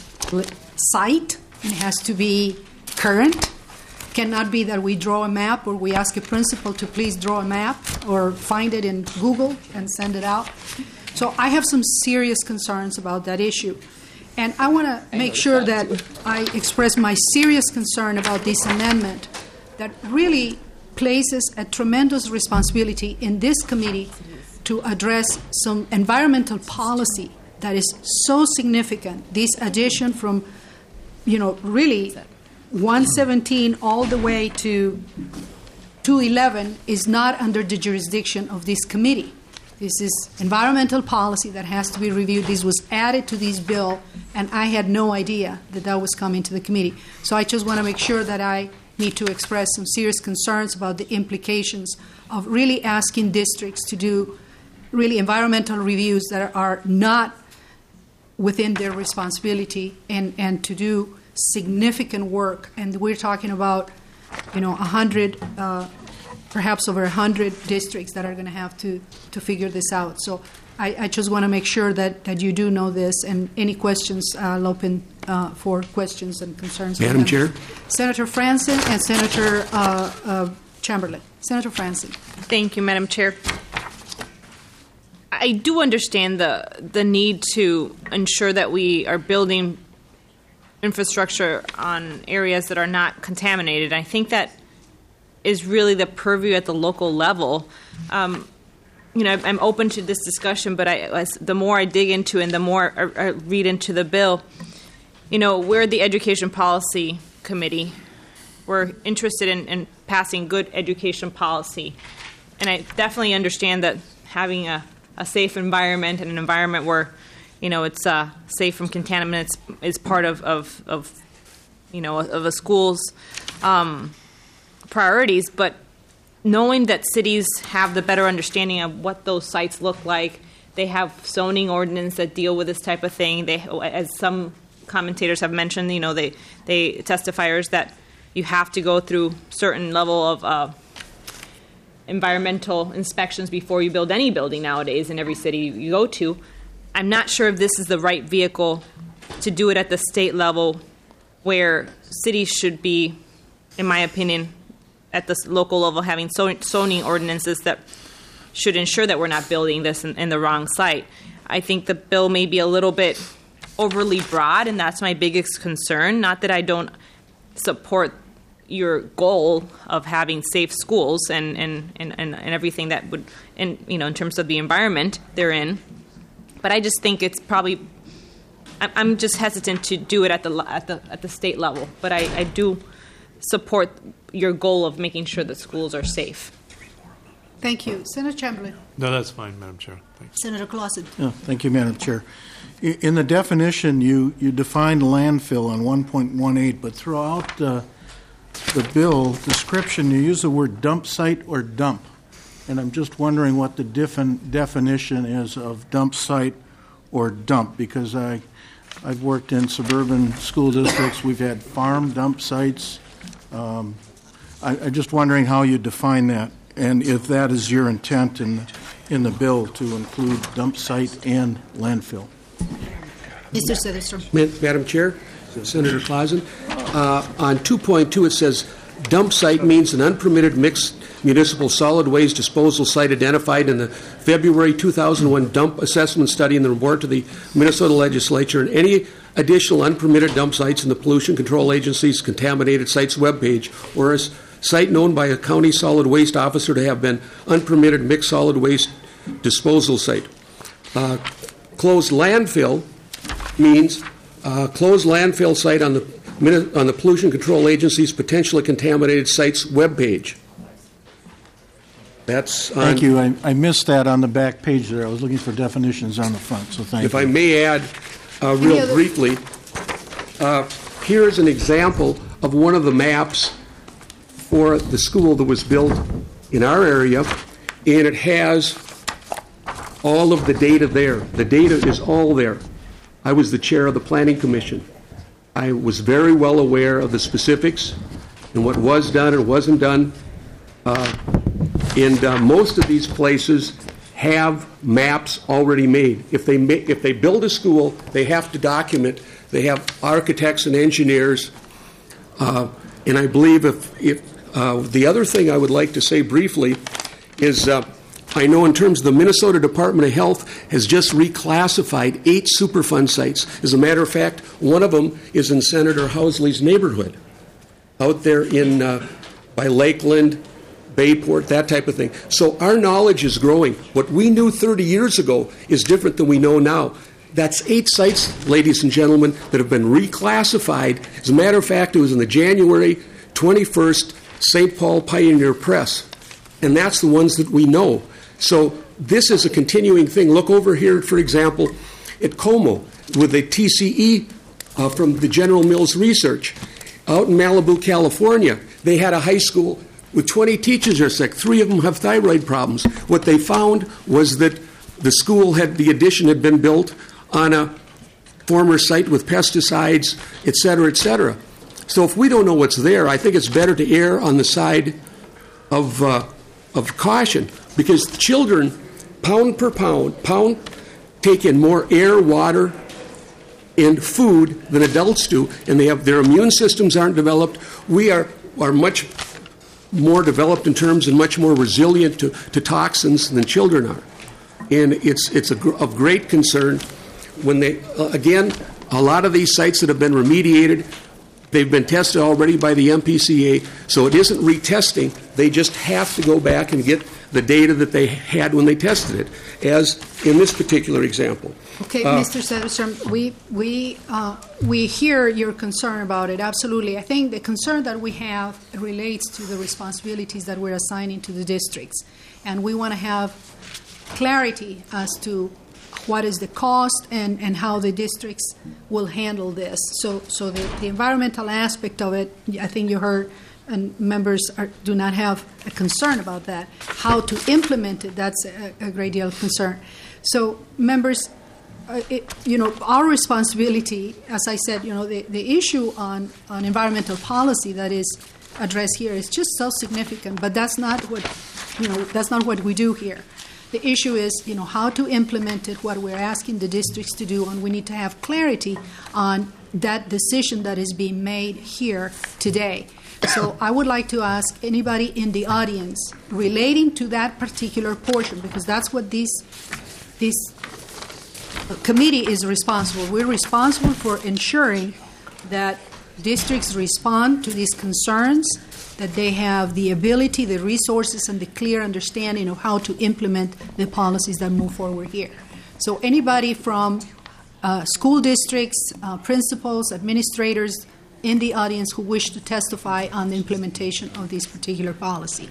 site. It has to be current. It cannot be that we draw a map or we ask a principal to please draw a map or find it in Google and send it out. So I have some serious concerns about that issue. And I want to make sure that I express my serious concern about this amendment that really places a tremendous responsibility in this committee to address some environmental policy that is so significant. This addition from, really 117 all the way to 211 is not under the jurisdiction of this committee. This is environmental policy that has to be reviewed. This was added to this bill, and I had no idea that was coming to the committee. So I just want to make sure that I need to express some serious concerns about the implications of really asking districts to do really environmental reviews that are not within their responsibility and to do significant work. And we're talking about, 100 perhaps over 100 districts that are going to have to figure this out. So I just want to make sure that you do know this, and any questions, I'll open for questions and concerns. Madam Chair? Senator Franson and Senator Chamberlain. Senator Franson. Thank you, Madam Chair. I do understand the need to ensure that we are building infrastructure on areas that are not contaminated. I think that is really the purview at the local level. I'm open to this discussion, but the more I dig into it and the more I read into the bill, we're the Education Policy Committee. We're interested in passing good education policy. And I definitely understand that having a safe environment and an environment where, it's safe from contaminants is part of a school's priorities. But knowing that cities have the better understanding of what those sites look like, they have zoning ordinance that deal with this type of thing. They, as some commentators have mentioned, they testifiers that you have to go through certain level of environmental inspections before you build any building nowadays in every city you go to. I'm not sure if this is the right vehicle to do it at the state level, where cities should be, in my opinion, at the local level having zoning ordinances that should ensure that we're not building this in the wrong site. I think the bill may be a little bit overly broad, and that's my biggest concern. Not that I don't support your goal of having safe schools and everything that would, in terms of the environment they're in, but I just think it's probably, I'm just hesitant to do it at the state level. But I do support your goal of making sure that schools are safe. Thank you. Senator Chamberlain. No, that's fine, Madam Chair. Thanks. Senator Clausen. Yeah, thank you, Madam Chair. In the definition, you defined landfill on 1.18, but throughout the bill description, you use the word dump site or dump. And I'm just wondering what the definition is of dump site or dump, because I've worked in suburban school districts. We've had farm dump sites. I'm just wondering how you define that, and if that is your intent in the bill to include dump site and landfill. Mr. Sederstrom. Madam Chair, Senator Clausen, on 2.2 it says dump site means an unpermitted mixed municipal solid waste disposal site identified in the February 2001 dump assessment study in the report to the Minnesota Legislature, and any additional unpermitted dump sites in the Pollution Control Agency's contaminated sites webpage, or a site known by a county solid waste officer to have been unpermitted mixed solid waste disposal site. Closed landfill means closed landfill site on the Pollution Control Agency's potentially contaminated sites webpage. That's thank you. I missed that on the back page there. I was looking for definitions on the front, so thank you. If I may add real briefly, here's an example of one of the maps for the school that was built in our area, and it has all of the data there. The data is all there. I was the chair of the Planning Commission. I was very well aware of the specifics and what was done and wasn't done. And most of these places have maps already made. If they build a school, they have to document. They have architects and engineers. And I believe if the other thing I would like to say briefly is I know in terms of the Minnesota Department of Health has just reclassified 8 Superfund sites. As a matter of fact, one of them is in Senator Housley's neighborhood, out there in by Lakeland, Bayport, that type of thing. So our knowledge is growing. What we knew 30 years ago is different than we know now. That's 8 sites, ladies and gentlemen, that have been reclassified. As a matter of fact, it was in the January 21st St. Paul Pioneer Press. And that's the ones that we know. So this is a continuing thing. Look over here, for example, at Como with the TCE from the General Mills Research. Out in Malibu, California, they had a high school with 20 teachers are sick. 3 of them have thyroid problems. What they found was that the school the addition had been built on a former site with pesticides, et cetera, et cetera. So if we don't know what's there, I think it's better to err on the side of caution, because children, pound per pound, take in more air, water, and food than adults do, and their immune systems aren't developed. We are much more developed in terms and much more resilient to toxins than children are. And it's of great concern when they, again, a lot of these sites that have been remediated, They've been tested already by the MPCA, so it isn't retesting. They just have to go back and get the data that they had when they tested it, as in this particular example. Okay, Mr. Sederstrom, we hear your concern about it, absolutely. I think the concern that we have relates to the responsibilities that we're assigning to the districts. And we want to have clarity as to what is the cost and how the districts will handle this. So the environmental aspect of it, I think you heard, and members do not have a concern about that. How to implement it, that's a great deal of concern. So members, our responsibility, as I said, the issue on environmental policy that is addressed here is just so significant, but that's not what we do here. The issue is, how to implement it, what we're asking the districts to do, and we need to have clarity on that decision that is being made here today. So I would like to ask anybody in the audience relating to that particular portion, because that's what this committee is responsible. We're responsible for ensuring that districts respond to these concerns, that they have the ability, the resources, and the clear understanding of how to implement the policies that move forward here. So anybody from school districts, principals, administrators in the audience who wish to testify on the implementation of this particular policy.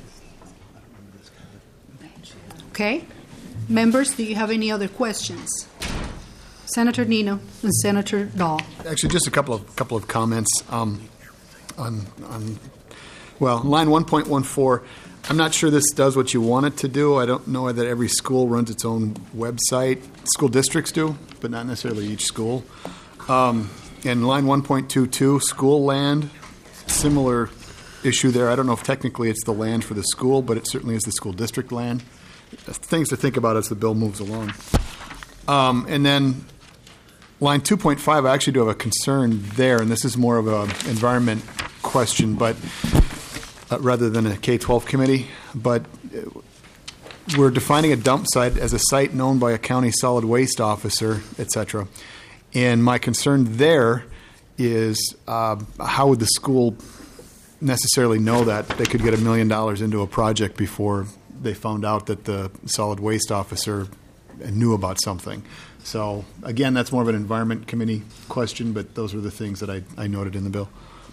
Okay? Members, do you have any other questions? Senator Nino and Senator Dahl. Actually, just a couple of comments on line 1.14. I'm not sure this does what you want it to do. I don't know that every school runs its own website. School districts do, but not necessarily each school. And line 1.22, school land, similar issue there. I don't know if technically it's the land for the school, but it certainly is the school district land. Things to think about as the bill moves along. And then line 2.5, I actually do have a concern there, and this is more of an environment question, but rather than a K-12 committee. But we're defining a dump site as a site known by a county solid waste officer, et cetera. And my concern there is how would the school necessarily know that? They could get $1 million into a project before they found out that the solid waste officer knew about something. So, again, that's more of an environment committee question, but those were the things that I noted in the bill.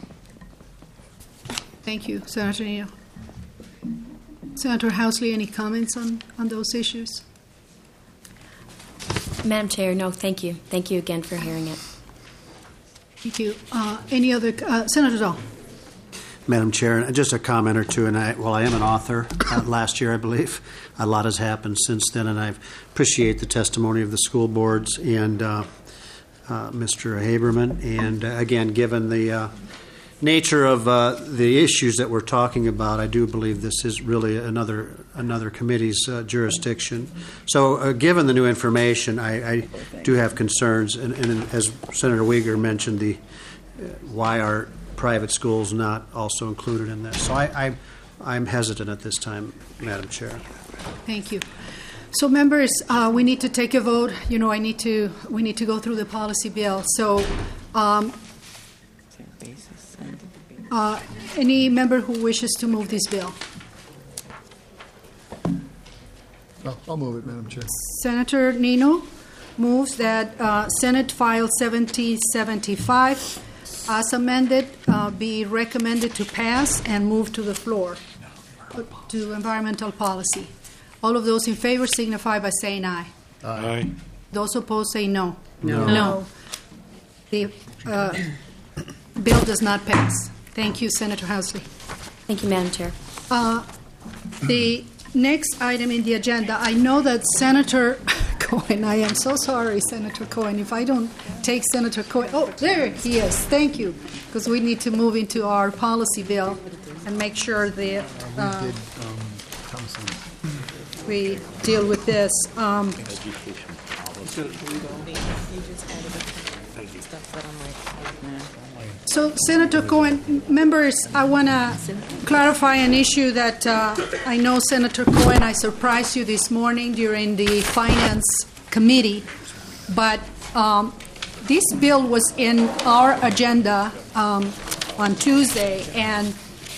Thank you, Senator Nino. Senator Housley, any comments on those issues? Madam Chair, no, thank you. Thank you again for hearing it. Thank you. Any other? Senator Dahl. Madam Chair, just a comment or two. And I am an author. Last year, I believe, a lot has happened since then, and I appreciate the testimony of the school boards and Mr. Haberman. And again, given the nature of the issues that we're talking about, I do believe this is really another committee's jurisdiction. So given the new information, I do have concerns, and as Senator Uyghur mentioned, why are private schools not also included in this? So I'm hesitant at this time, Madam Chair. Thank you. So members, we need to take a vote. We need to go through the policy bill. So any member who wishes to move this bill? I'll move it, Madam Chair. Senator Nino moves that Senate File 7075, as amended, be recommended to pass and move to the floor to environmental policy. All of those in favor signify by saying aye. Aye. Those opposed say no. No. The bill does not pass. Thank you, Senator Housley. Thank you, Madam Chair. The next item in the agenda, I know that Senator Cohen, I am so sorry, Senator Cohen, if I don't take Senator Cohen. Oh, there he is. Thank you, because we need to move into our policy bill and make sure that we deal with this. So, Senator Cohen, members, I want to clarify an issue that I know, Senator Cohen, I surprised you this morning during the Finance Committee, but this bill was in our agenda on Tuesday, and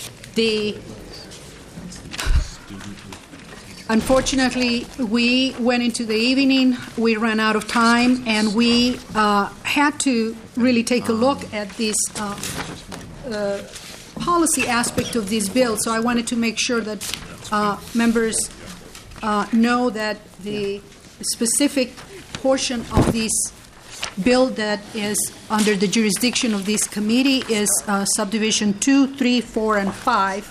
unfortunately, we went into the evening, we ran out of time, and we had to really take a look at this policy aspect of this bill. So I wanted to make sure that members know that the specific portion of this bill that is under the jurisdiction of this committee is subdivision 2, 3, 4, and 5.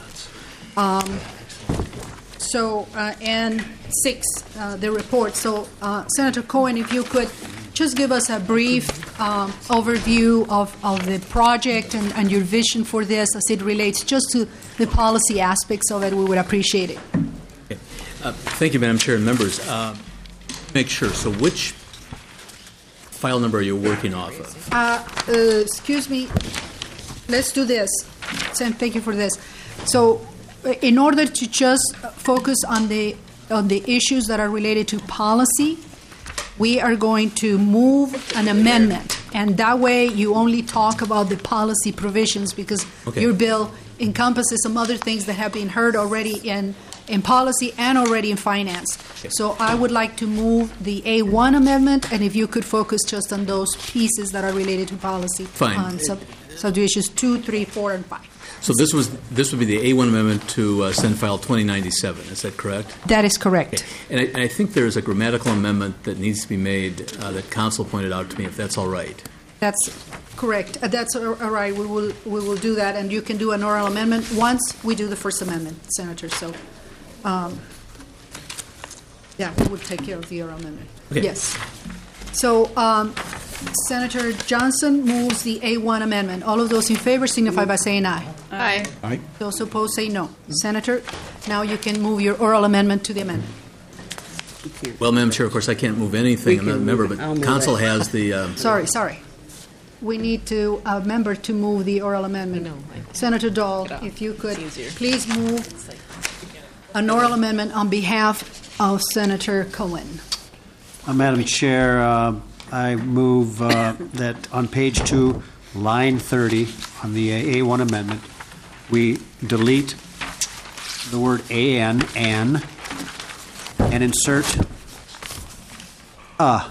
And 6, the report. So, Senator Cohen, if you could just give us a brief overview of the project and your vision for this as it relates just to the policy aspects of it, we would appreciate it. Okay. Thank you, Madam Chair and members. Make sure. So which file number are you working off of? Excuse me. Let's do this. Sam, thank you for this. So, in order to just focus on the issues that are related to policy, we are going to move an amendment, and that way you only talk about the policy provisions, because your bill encompasses some other things that have been heard already in policy and already in finance. Okay. So I would like to move the A1 amendment, and if you could focus just on those pieces that are related to policy. Fine. On subdivisions 2, 3, 4, and 5. So this would be the A1 amendment to Senate File 2097. Is that correct? That is correct. Okay. And I think there is a grammatical amendment that needs to be made that Council pointed out to me, if that's all right. That's correct. That's all right. We will do that, and you can do an oral amendment once we do the first amendment, Senator. So, we will take care of the oral amendment. Okay. Yes. So, Senator Johnson moves the A1 amendment. All of those in favor signify by saying aye. Aye. Aye. Those opposed say no. Senator, now you can move your oral amendment to the amendment. Well, Madam Chair, of course, I can't move anything. I'm not a member, but Council has the... Sorry. We need a member to move the oral amendment. Senator Dahl, if you could please move an oral amendment on behalf of Senator Cohen. Madam Chair, I move that on page 2, line 30, on the A1 amendment, we delete the word and insert Can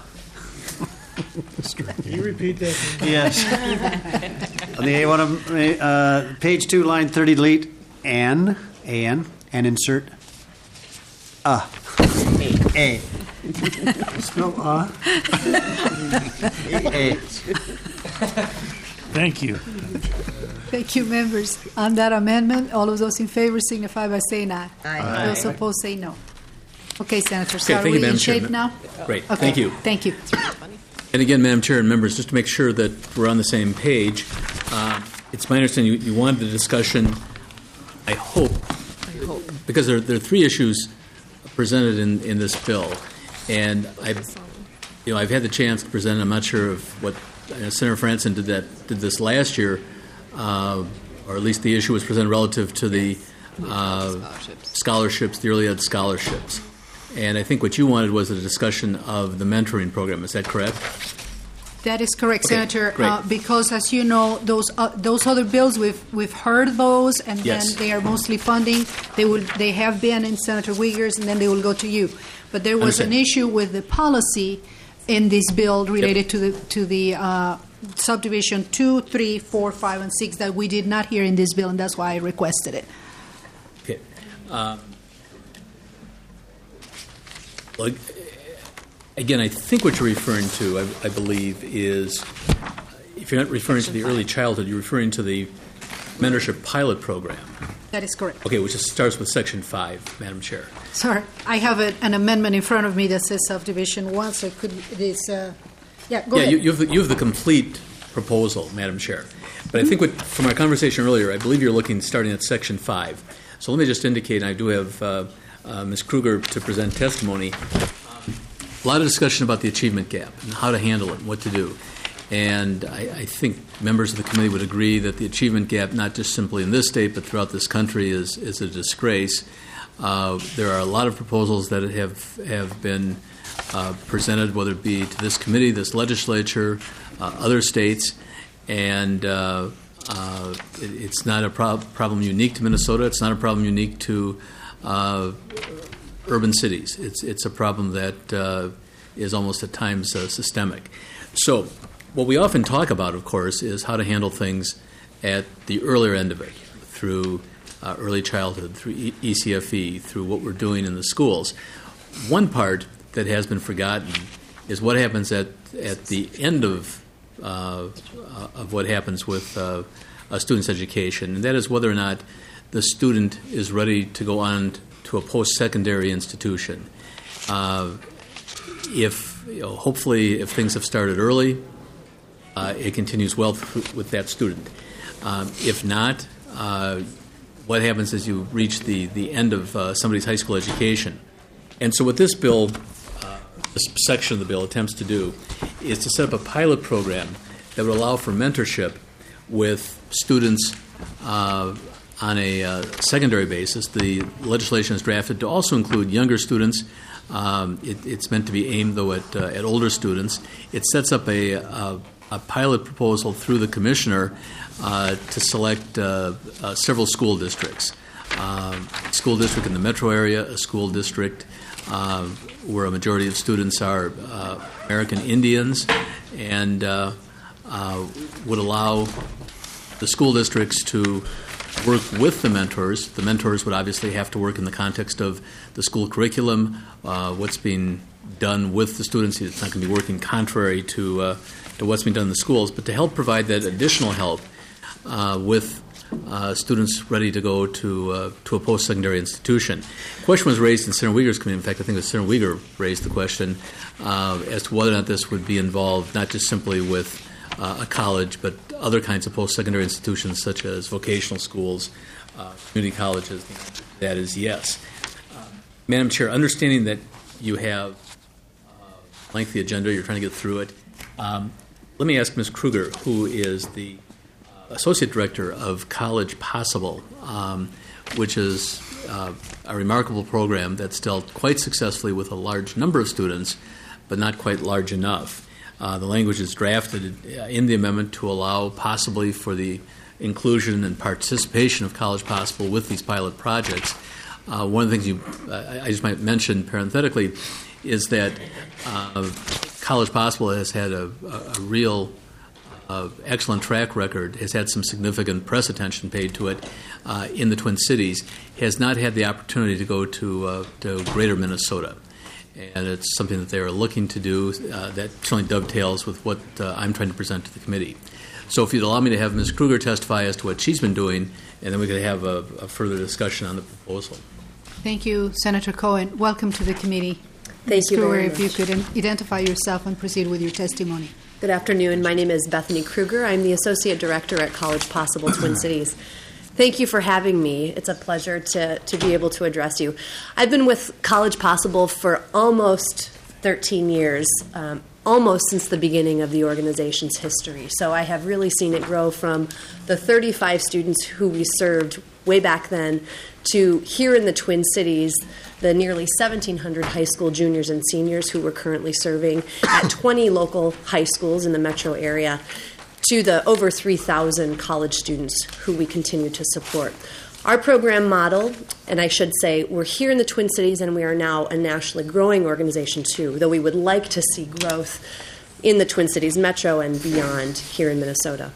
you repeat that? Yes. On the A1, page 2, line 30, delete and insert a. Spell A. Thank you. Thank you, members. On that amendment, all of those in favor signify by saying aye. Aye. Those opposed say no. Okay, Senator. So Okay, are thank we you, Madam in shape Chair. now? Great. Okay. Thank you. Thank you. And again, Madam Chair and members, just to make sure that we're on the same page, it's my understanding you wanted the discussion, I hope, because there are 3 issues presented in this bill, and I've had the chance to present. I'm not sure of what Senator Franson did this last year, or at least the issue was presented relative to the scholarships, the early ed scholarships. And I think what you wanted was a discussion of the mentoring program. Is that correct? That is correct, Okay, Senator. great. Because, as you know, those other bills we've heard those, and Yes. then they are mostly funding. They have been in Senator Wiegers, and then they will go to you. But there was an issue with the policy in this bill related to the subdivision 2, 3, 4, 5, and 6 that we did not hear in this bill, and that's why I requested it. Okay. Well, again, I think what you're referring to, I believe, is if you're not referring to the early childhood, you're referring to the mentorship pilot program. That is correct. Okay, which starts with Section 5, Madam Chair. Sorry, I have an amendment in front of me that says subdivision 1, so go ahead. You have the complete proposal, Madam Chair. But I think from our conversation earlier, I believe you're looking starting at Section 5. So let me just indicate, and I do have Ms. Kruger to present testimony, a lot of discussion about the achievement gap and how to handle it and what to do. And I think members of the committee would agree that the achievement gap, not just simply in this state but throughout this country, is a disgrace. There are a lot of proposals that have been presented, whether it be to this committee, this legislature, other states, and It's not a problem unique to Minnesota. It's not a problem unique to urban cities. It's a problem that is almost at times systemic. So what we often talk about, of course, is how to handle things at the earlier end of it, through early childhood, through ECFE, through what we're doing in the schools. One part that has been forgotten is what happens at the end of what happens with a student's education, and that is whether or not the student is ready to go on to a post-secondary institution. Hopefully, if things have started early, it continues well with that student. If not, what happens is you reach the end of somebody's high school education. And so what this bill, this section of the bill attempts to do is to set up a pilot program that would allow for mentorship with students on a secondary basis. The legislation is drafted to also include younger students. It's meant to be aimed, though, at older students. It sets up a pilot proposal through the commissioner to select several school districts. A school district in the metro area, a school district where a majority of students are American Indians, and would allow the school districts to work with the mentors. The mentors would obviously have to work in the context of the school curriculum, what's being done with the students. It's not going to be working contrary to what's being done in the schools, but to help provide that additional help with students ready to go to a post-secondary institution. The question was raised in Senator Uyghur's committee. In fact, I think it was Senator Uyghur raised the question as to whether or not this would be involved not just simply with a college, but other kinds of post-secondary institutions such as vocational schools, community colleges. That is yes. Madam Chair, understanding that you have a lengthy agenda, you're trying to get through it, let me ask Ms. Kruger, who is the Associate Director of College Possible, which is a remarkable program that's dealt quite successfully with a large number of students, but not quite large enough. The language is drafted in the amendment to allow possibly for the inclusion and participation of College Possible with these pilot projects. One of the things I just might mention parenthetically is that College Possible has had a real excellent track record, has had some significant press attention paid to it in the Twin Cities, has not had the opportunity to go to greater Minnesota. And it's something that they are looking to do that certainly dovetails with what I'm trying to present to the committee. So if you'd allow me to have Ms. Kruger testify as to what she's been doing, and then we could have a further discussion on the proposal. Thank you, Senator Cohen. Welcome to the committee. Thank Ms. you Kruger, very if you much. could identify yourself and proceed with your testimony. Good afternoon. My name is Bethany Kruger. I'm the Associate Director at College Possible Twin Cities. Thank you for having me. It's a pleasure to be able to address you. I've been with College Possible for almost 13 years, almost since the beginning of the organization's history. So I have really seen it grow from the 35 students who we served way back then to here in the Twin Cities, the nearly 1,700 high school juniors and seniors who we're currently serving at 20 local high schools in the metro area, to the over 3,000 college students who we continue to support. Our program model, and I should say, we're here in the Twin Cities and we are now a nationally growing organization too, though we would like to see growth in the Twin Cities metro and beyond here in Minnesota.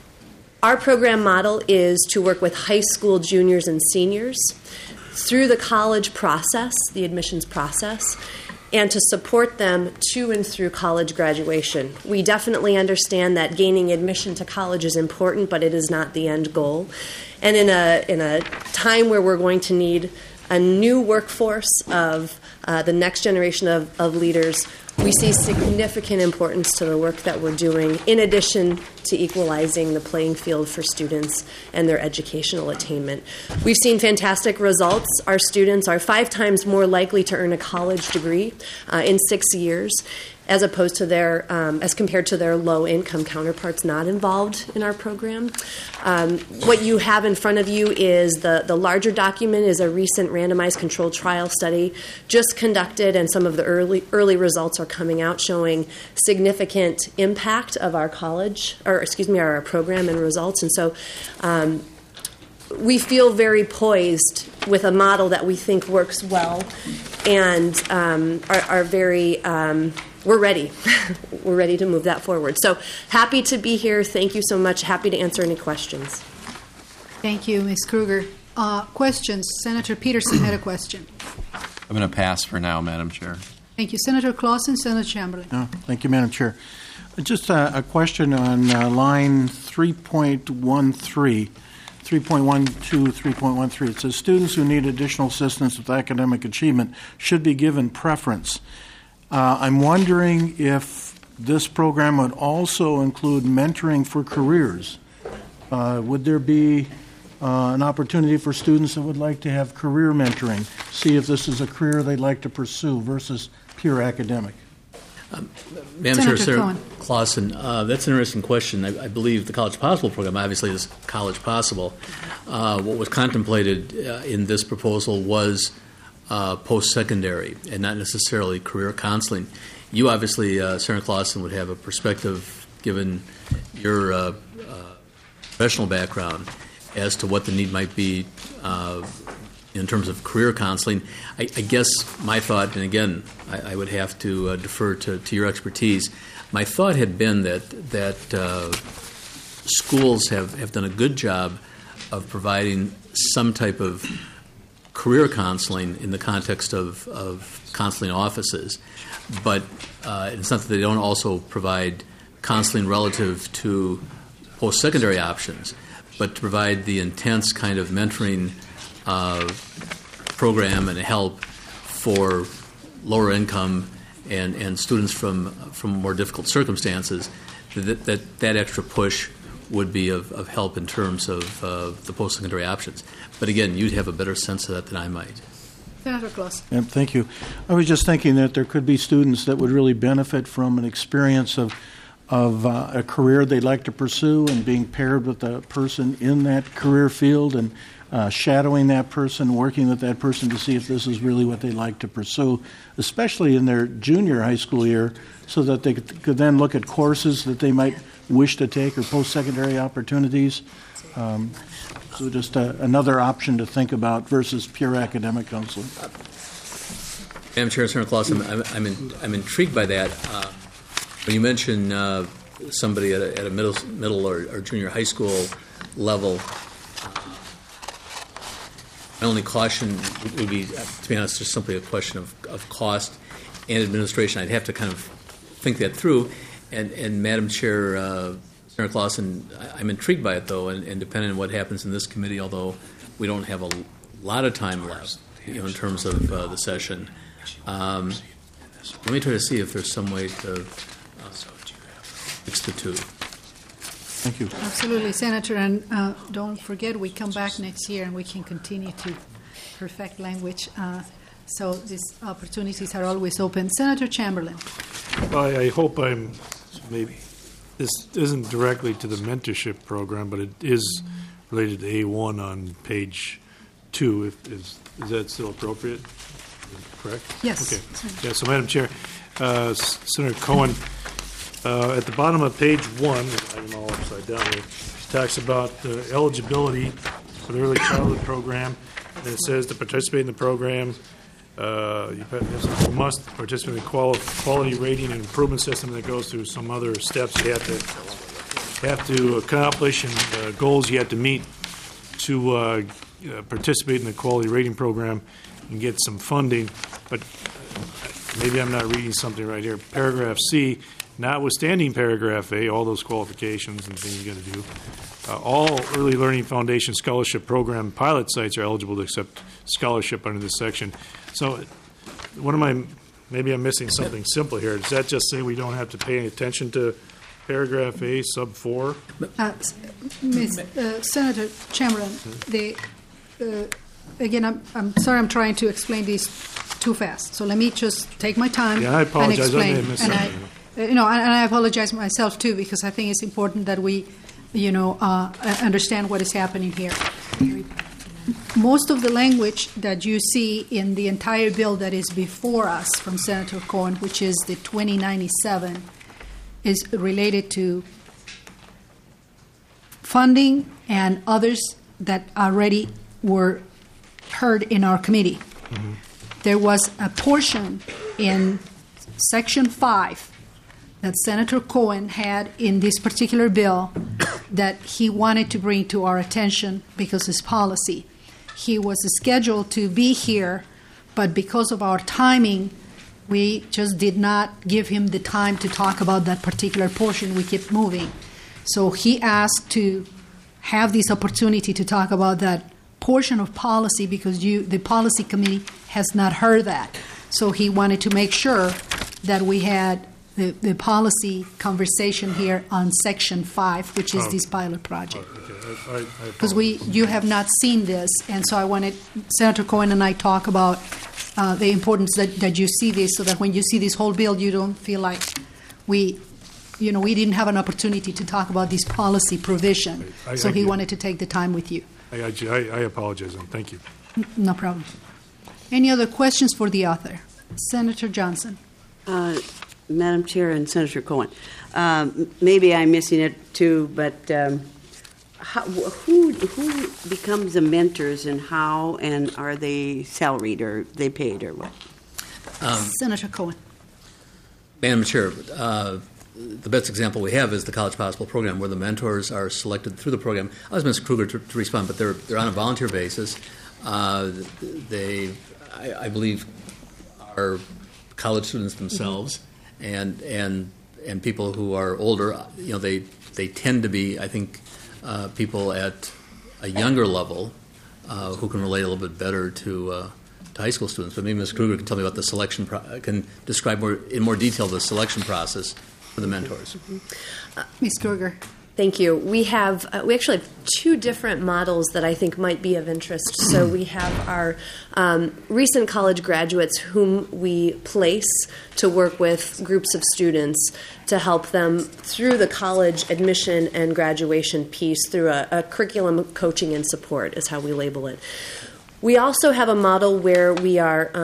Our program model is to work with high school juniors and seniors through the college process, the admissions process, and to support them to and through college graduation. We definitely understand that gaining admission to college is important, but it is not the end goal. And in a time where we're going to need a new workforce of the next generation of leaders, we see significant importance to the work that we're doing, in addition to equalizing the playing field for students and their educational attainment. We've seen fantastic results. Our students are 5 times more likely to earn a college degree in 6 years, as opposed to as compared to their low-income counterparts not involved in our program. What you have in front of you is the larger document is a recent randomized controlled trial study just conducted, and some of the early results are coming out showing significant impact of our college or our program and results. And so we feel very poised with a model that we think works well, and are very, we're ready. We're ready to move that forward. So happy to be here. Thank you so much. Happy to answer any questions. Thank you, Ms. Kruger. Questions? Senator Peterson had a question. I'm going to pass for now, Madam Chair. Thank you. Senator Clausen, Senator Chamberlain. Thank you, Madam Chair. Just a question on line 3.13. 3.12, 3.13. It says students who need additional assistance with academic achievement should be given preference. I'm wondering if this program would also include mentoring for careers. Would there be an opportunity for students that would like to have career mentoring, see if this is a career they'd like to pursue versus pure academic? Madam Chair, Senator Clausen, that's an interesting question. I believe the College Possible program obviously is College Possible. What was contemplated in this proposal was post-secondary and not necessarily career counseling. You obviously, Senator Clausen, would have a perspective, given your professional background, as to what the need might be in terms of career counseling. I guess my thought, and again, I would have to defer to your expertise, my thought had been that schools have done a good job of providing some type of career counseling in the context of counseling offices, but it's not that they don't also provide counseling relative to post-secondary options, but to provide the intense kind of mentoring program and help for lower income and students from more difficult circumstances, that extra push would be of help in terms of the post-secondary options. But again, you'd have a better sense of that than I might. Senator Clausen. Thank you. I was just thinking that there could be students that would really benefit from an experience of a career they'd like to pursue and being paired with a person in that career field and shadowing that person, working with that person to see if this is really what they'd like to pursue, especially in their junior high school year, so that they could then look at courses that they might wish to take or post-secondary opportunities. So just another option to think about versus pure academic counseling. Madam Chair, Senator Clausen, I'm intrigued by that. When you mention somebody at a middle or junior high school level, my only caution would be, to be honest, just simply a question of cost and administration. I'd have to kind of think that through. And Madam Chair, Senator Clausen, I'm intrigued by it, though, and depending on what happens in this committee, although we don't have a lot of time left, in terms of the session, let me try to see if there's some way to mix the two. Thank you. Absolutely, Senator, and don't forget we come back next year and we can continue to perfect language. So these opportunities are always open. Senator Chamberlain. Well, I hope maybe this isn't directly to the mentorship program, but it is related to A1 on page 2. Is that still appropriate? Correct? Yes. Okay. Yeah, so Madam Chair, Senator Cohen, at the bottom of page 1, I'm all upside down here, talks about eligibility for the early childhood program, and it says to participate in the program, you must participate in the quality rating and improvement system that goes through some other steps you have to accomplish and goals you have to meet to participate in the quality rating program and get some funding. But maybe I'm not reading something right here. Paragraph C, notwithstanding paragraph A, all those qualifications and things you got to do, all Early Learning Foundation Scholarship Program pilot sites are eligible to accept scholarship under this section. So maybe I'm missing something simple here. Does that just say we don't have to pay any attention to paragraph A, sub 4? Senator Chamberlain, again, I'm sorry I'm trying to explain these too fast. So let me just take my time I apologize. and explain. I may have missed something. And I apologize myself too, because I think it's important that we, understand what is happening here. Most of the language that you see in the entire bill that is before us from Senator Cohen, which is the 2097, is related to funding and others that already were heard in our committee. There was a portion in Section 5 that Senator Cohen had in this particular bill that he wanted to bring to our attention because it's policy. He was scheduled to be here, but because of our timing, we just did not give him the time to talk about that particular portion. We kept moving. So he asked to have this opportunity to talk about that portion of policy because the policy committee has not heard that. So he wanted to make sure that we had the policy conversation here on Section 5, which is this pilot project. Because you have not seen this, and so I wanted Senator Cohen and I talk about the importance that you see this, so that when you see this whole bill, you don't feel like we didn't have an opportunity to talk about this policy provision. So he wanted to take the time with you. I apologize, and thank you. No problem. Any other questions for the author? Senator Johnson. Madam Chair and Senator Cohen, maybe I'm missing it too, but who becomes the mentors and how, and are they salaried or they paid or what? Senator Cohen. Madam Chair, the best example we have is the College Possible program, where the mentors are selected through the program. I was Ms. Kruger to respond, but they're on a volunteer basis. They, I believe, are college students themselves, and people who are older. They tend to be, I think, people at a younger level who can relate a little bit better to high school students. But maybe Ms. Kruger can tell me about the selection. Can describe in more detail the selection process for the mentors. Ms. Kruger. Thank you. We actually have two different models that I think might be of interest. So we have our recent college graduates whom we place to work with groups of students to help them through the college admission and graduation piece through a curriculum coaching and support is how we label it. We also have a model where we've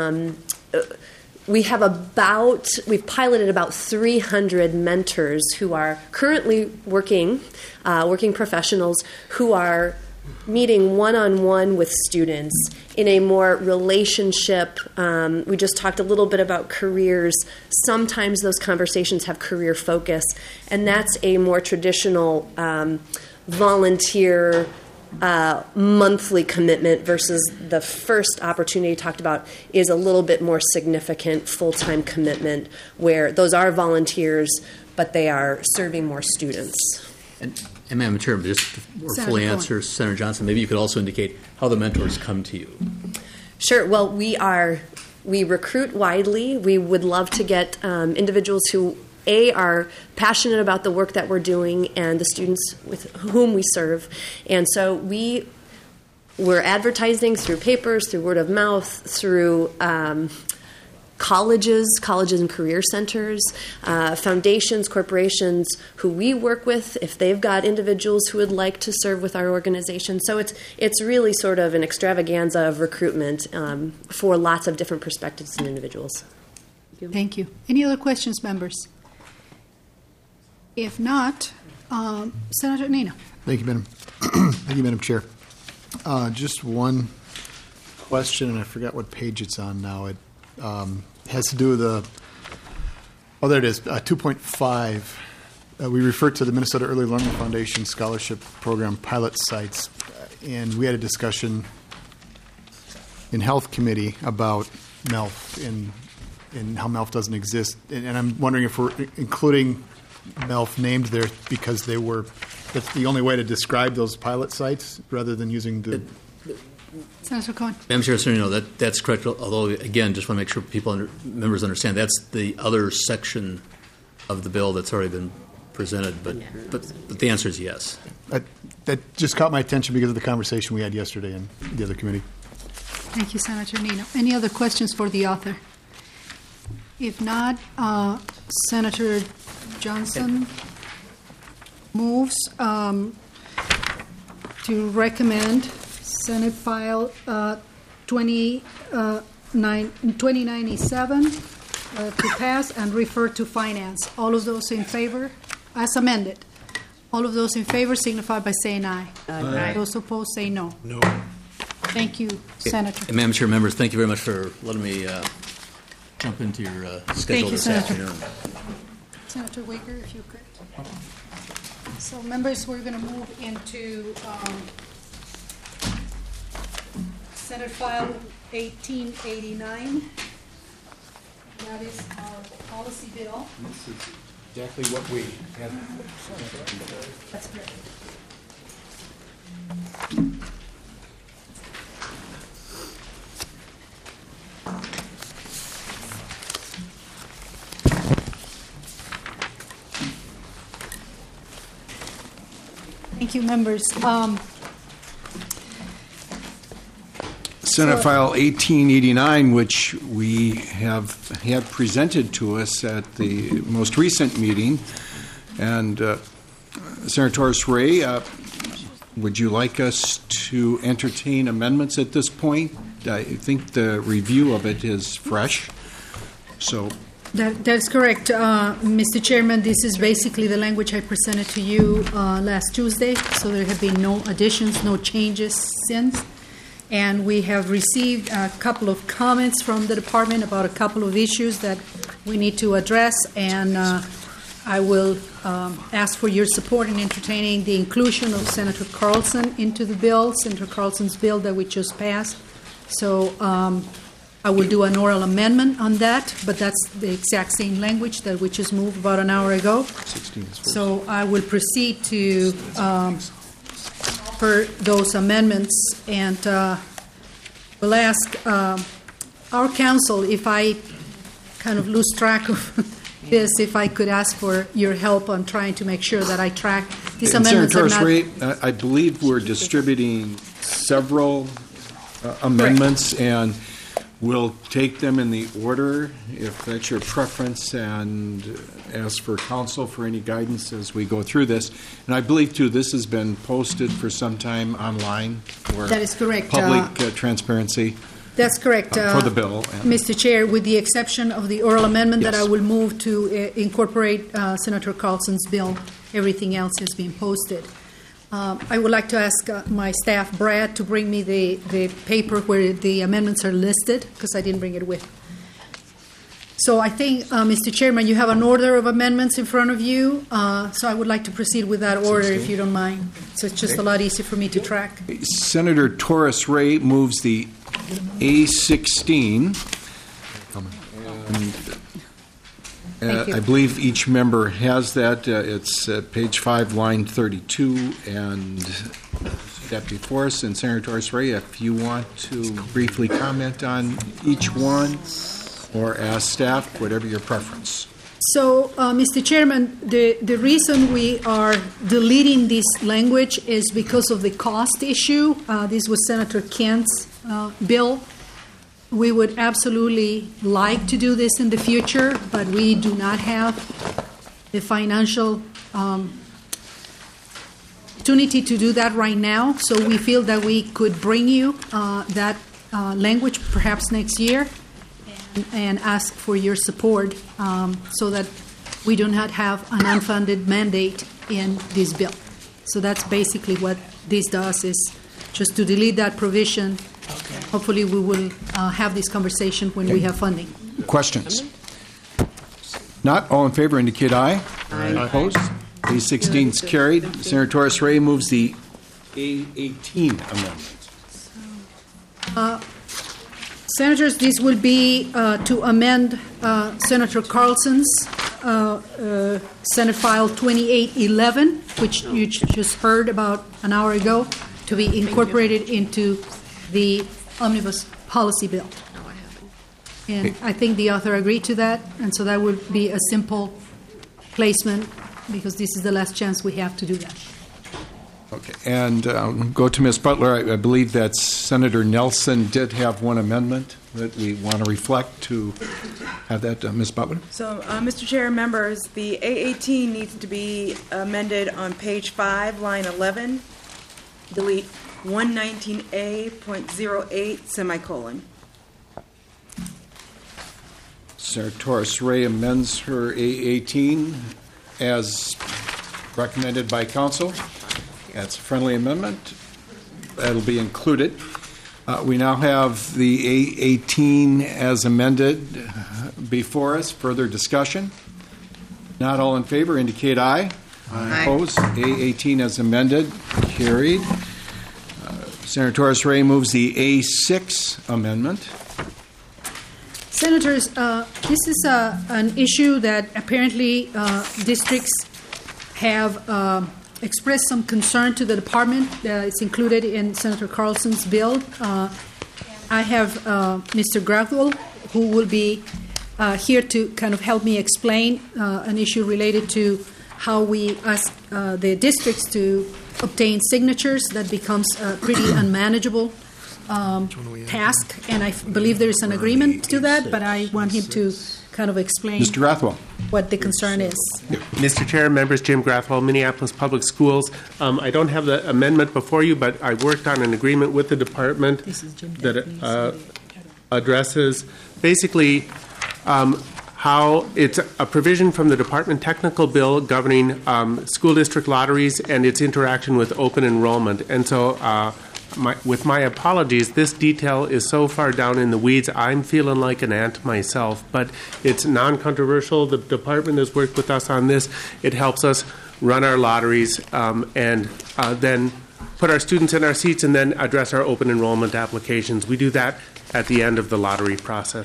piloted about 300 mentors who are currently working professionals who are meeting one-on-one with students in a more relationship. We just talked a little bit about careers. Sometimes those conversations have career focus, and that's a more traditional volunteer monthly commitment versus the first opportunity you talked about is a little bit more significant full-time commitment where those are volunteers, but they are serving more students. And Madam Chair, just to more fully answer Senator Johnson, maybe you could also indicate how the mentors come to you. Sure. Well, we recruit widely. We would love to get individuals who are passionate about the work that we're doing and the students with whom we serve. And so we're advertising through papers, through word of mouth, through colleges and career centers, foundations, corporations who we work with if they've got individuals who would like to serve with our organization. So it's really sort of an extravaganza of recruitment for lots of different perspectives and individuals. Thank you. Any other questions, members? If not, Senator Nino. Thank you, Madam. Thank you, Madam Chair. Just one question, and I forgot what page it's on now. It has to do with there it is, 2.5. We refer to the Minnesota Early Learning Foundation Scholarship Program pilot sites, and we had a discussion in Health Committee about MELF and how MELF doesn't exist. And I'm wondering if we're including MELF named there because that's the only way to describe those pilot sites rather than using the... Senator Cohen. Madam Chair, so you know that's correct, although, again, just want to make sure members understand that's the other section of the bill that's already been presented, but the answer is yes. That just caught my attention because of the conversation we had yesterday in the other committee. Thank you, Senator Nino. Any other questions for the author? If not, Senator Johnson moves to recommend Senate File 2097 to pass and refer to finance. All of those in favor, as amended. All of those in favor signify by saying aye. Aye. Those opposed say no. No. Thank you, Senator. And Madam Chair, members, thank you very much for letting me jump into your schedule Thank you, this Senator. afternoon. Senator Wicker, if you could. So, members, we're going to move into Senate File 1889. That is our policy bill. This is exactly what we have. That's correct. Thank you, members. Senate File 1889, which we have had presented to us at the most recent meeting. And Senator Torres Ray, would you like us to entertain amendments at this point? I think the review of it is fresh. So That's correct, Mr. Chairman. This is basically the language I presented to you last Tuesday, so there have been no additions, no changes since. And we have received a couple of comments from the department about a couple of issues that we need to address, and I will ask for your support in entertaining the inclusion of Senator Carlson into the bill, Senator Carlson's bill that we just passed. So I will do an oral amendment on that, but that's the exact same language that we just moved about an hour ago. So I will proceed to offer those amendments, and will ask our council, if I kind of lose track of this, if I could ask for your help on trying to make sure that I track these amendments. Senator Torres Ray, I believe we're distributing several amendments, and we'll take them in the order, if that's your preference, and ask for counsel for any guidance as we go through this. And I believe, too, this has been posted for some time online for That is correct. Public transparency. That's correct. For the bill. Mr. Chair, with the exception of the oral amendment that Yes. I will move to incorporate Senator Carlson's bill, everything else has been posted. I would like to ask my staff, Brad, to bring me the paper where the amendments are listed, because I didn't bring it with. So I think, Mr. Chairman, you have an order of amendments in front of you, so I would like to proceed with that order, if you don't mind. So it's just a lot easier for me to track. Senator Torres Ray moves the A16. And I believe each member has that. It's page 5, line 32, and that before us. And Senator Torres Ray, if you want to briefly comment on each one, or ask staff, whatever your preference. So, Mr. Chairman, the reason we are deleting this language is because of the cost issue. This was Senator Kent's bill. We would absolutely like to do this in the future, but we do not have the financial opportunity to do that right now. So we feel that we could bring you that language perhaps next year and ask for your support so that we do not have an unfunded mandate in this bill. So that's basically what this does, is just to delete that provision. Hopefully we will have this conversation when we have funding. Questions? Not all in favor indicate aye. Aye. Opposed? A16 is carried. Senator Torres Ray moves the A18 amendment. Senators, this will be to amend Senator Carlson's Senate File 2811, which you just heard about an hour ago, to be incorporated into the omnibus policy bill. And I think the author agreed to that, and so that would be a simple placement, because this is the last chance we have to do that. Okay, and go to Ms. Butler. I believe that Senator Nelson did have one amendment that we want to reflect to have that. Ms. Butler? So, Mr. Chair, members, the A18 needs to be amended on page 5, line 11. Delete 119A.08, semicolon. Senator Torres Ray amends her A18 as recommended by council. That's a friendly amendment. That'll be included. We now have the A18 as amended before us. Further discussion? Not all in favor, indicate aye. Aye. Opposed? A18 as amended, carried. Senator Torres-Ray moves the A6 amendment. Senators, this is an issue that apparently districts have expressed some concern to the department. It's included in Senator Carlson's bill. I have Mr. Grathwell, who will be here to kind of help me explain an issue related to how we ask the districts to obtain signatures. That becomes a pretty unmanageable task, and I believe there is an agreement to that, but I want him to kind of explain Mr. Grathwell. what the concern is. Mr. Chair, members, Jim Grathwell, Minneapolis Public Schools. I don't have the amendment before you, but I worked on an agreement with the department that addresses basically how it's a provision from the department technical bill governing school district lotteries and its interaction with open enrollment. And so with my apologies, this detail is so far down in the weeds, I'm feeling like an ant myself, but it's non-controversial. The department has worked with us on this. It helps us run our lotteries and then put our students in our seats and then address our open enrollment applications. We do that at the end of the lottery process.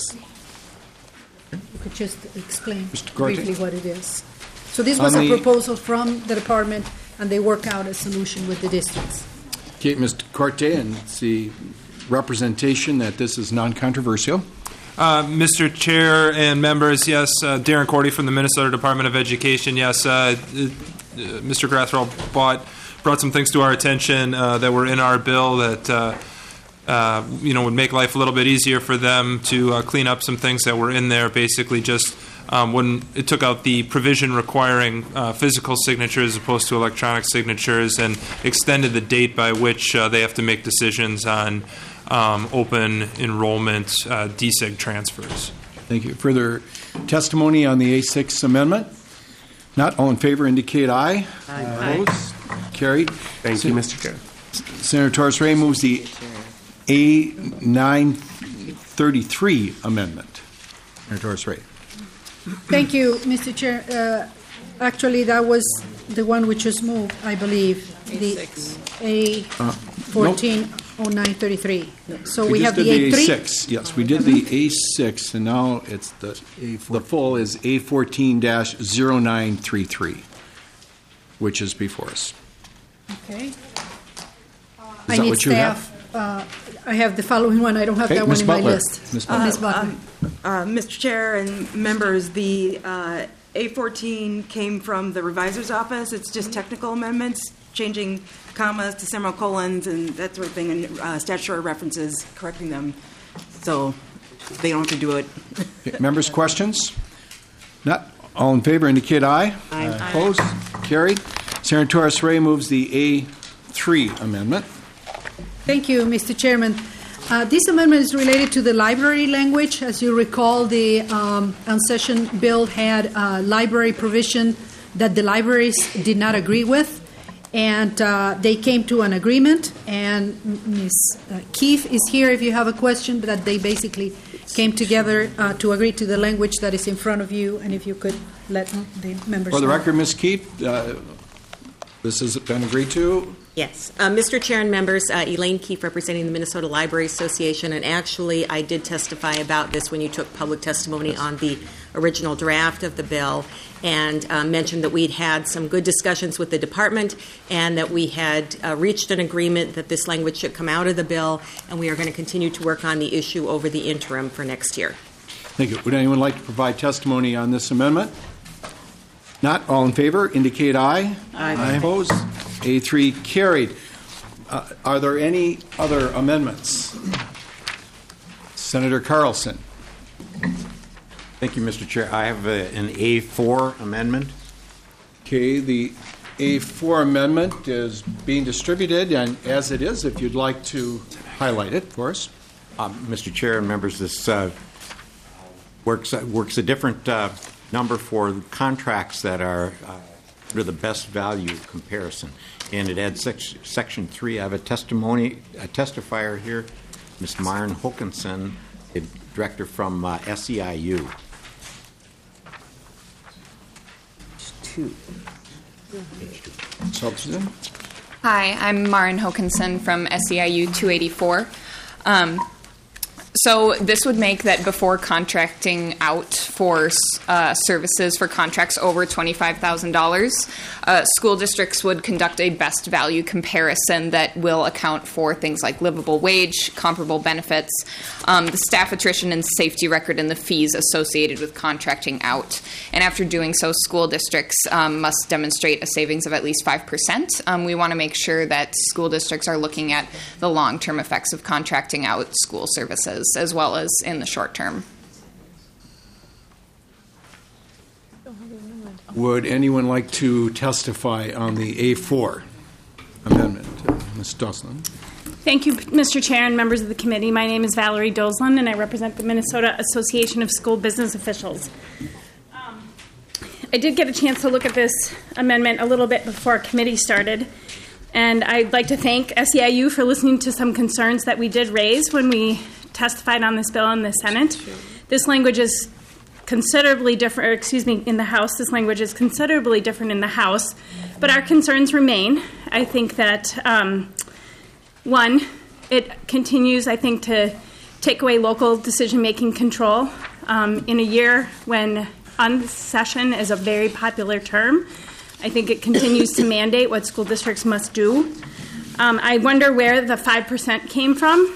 You could just explain Corte. briefly what it is. So this was a proposal from the department, and they work out a solution with the districts. Okay, Mr. Corte, and it's the representation that this is non-controversial. Mr. Chair and members, yes, Darren Cordy from the Minnesota Department of Education. Yes, Mr. Grathwell brought some things to our attention that were in our bill that would make life a little bit easier for them to clean up some things that were in there. Basically, just when it took out the provision requiring physical signatures as opposed to electronic signatures, and extended the date by which they have to make decisions on open enrollment DSEG transfers. Thank you. Further testimony on the A6 amendment? Not all in favor, indicate aye. Aye. Opposed? Carried. Thank you, Mr. Chair. Senator Torres-Ray moves the A933 amendment. Senator Torres-Ray. Thank you, Mr. Chair. Actually, that was the one which was moved, I believe, the A140933. So we have the A3? A6. Yes, we did the A6, and now it's the full is A14-0933, which is before us. Okay. Is that what you have? I have the following one. I don't have that one Ms. in Butler. my list. Ms. Butler. Mr. Chair and members, the A14 came from the revisor's office. It's just technical amendments, changing commas to semicolons and that sort of thing, and statutory references, correcting them, so they don't have to do it. Okay, members, questions? Not all in favor, indicate aye. Aye. Opposed? Carried. Senator Torres-Ray moves the A3 amendment. Thank you, Mr. Chairman. This amendment is related to the library language. As you recall, the unsession bill had a library provision that the libraries did not agree with, and they came to an agreement. And Ms. Keefe is here if you have a question, but that they basically came together to agree to the language that is in front of you, and if you could let the members know. For the record, Ms. Keefe, this has been agreed to. Yes. Mr. Chair and members, Elaine Keefe representing the Minnesota Library Association, and actually I did testify about this when you took public testimony on the original draft of the bill, and mentioned that we'd had some good discussions with the department and that we had reached an agreement that this language should come out of the bill, and we are going to continue to work on the issue over the interim for next year. Thank you. Would anyone like to provide testimony on this amendment? Not all in favor, indicate aye. Aye. Opposed? A3 carried. Are there any other amendments? Senator Carlson. Thank you, Mr. Chair. I have an A4 amendment. Okay, the A4 amendment is being distributed, and as it is, if you'd like to highlight it for us. Mr. Chair and members, this works a different number for contracts that are under the best value comparison. And it adds section 3. I have a testifier here, Ms. Maren Hokanson, a director from SEIU. Substitute. Hi, I'm Maren Hokanson from SEIU 284. So this would make that before contracting out for services for contracts over $25,000, school districts would conduct a best value comparison that will account for things like livable wage, comparable benefits, the staff attrition and safety record, and the fees associated with contracting out. And after doing so, school districts must demonstrate a savings of at least 5%. We want to make sure that school districts are looking at the long-term effects of contracting out school services, as well as in the short term. Would anyone like to testify on the A4 amendment? Ms. Doslin. Thank you, Mr. Chair and members of the committee. My name is Valerie Doslin, and I represent the Minnesota Association of School Business Officials. I did get a chance to look at this amendment a little bit before committee started, and I'd like to thank SEIU for listening to some concerns that we did raise when we testified on this bill in the Senate. This language is considerably different, or excuse me, in the House. This language is considerably different in the House, but our concerns remain. I think that, one, it continues, I think, to take away local decision-making control in a year when unsession is a very popular term. I think it continues to mandate what school districts must do. I wonder where the 5% came from.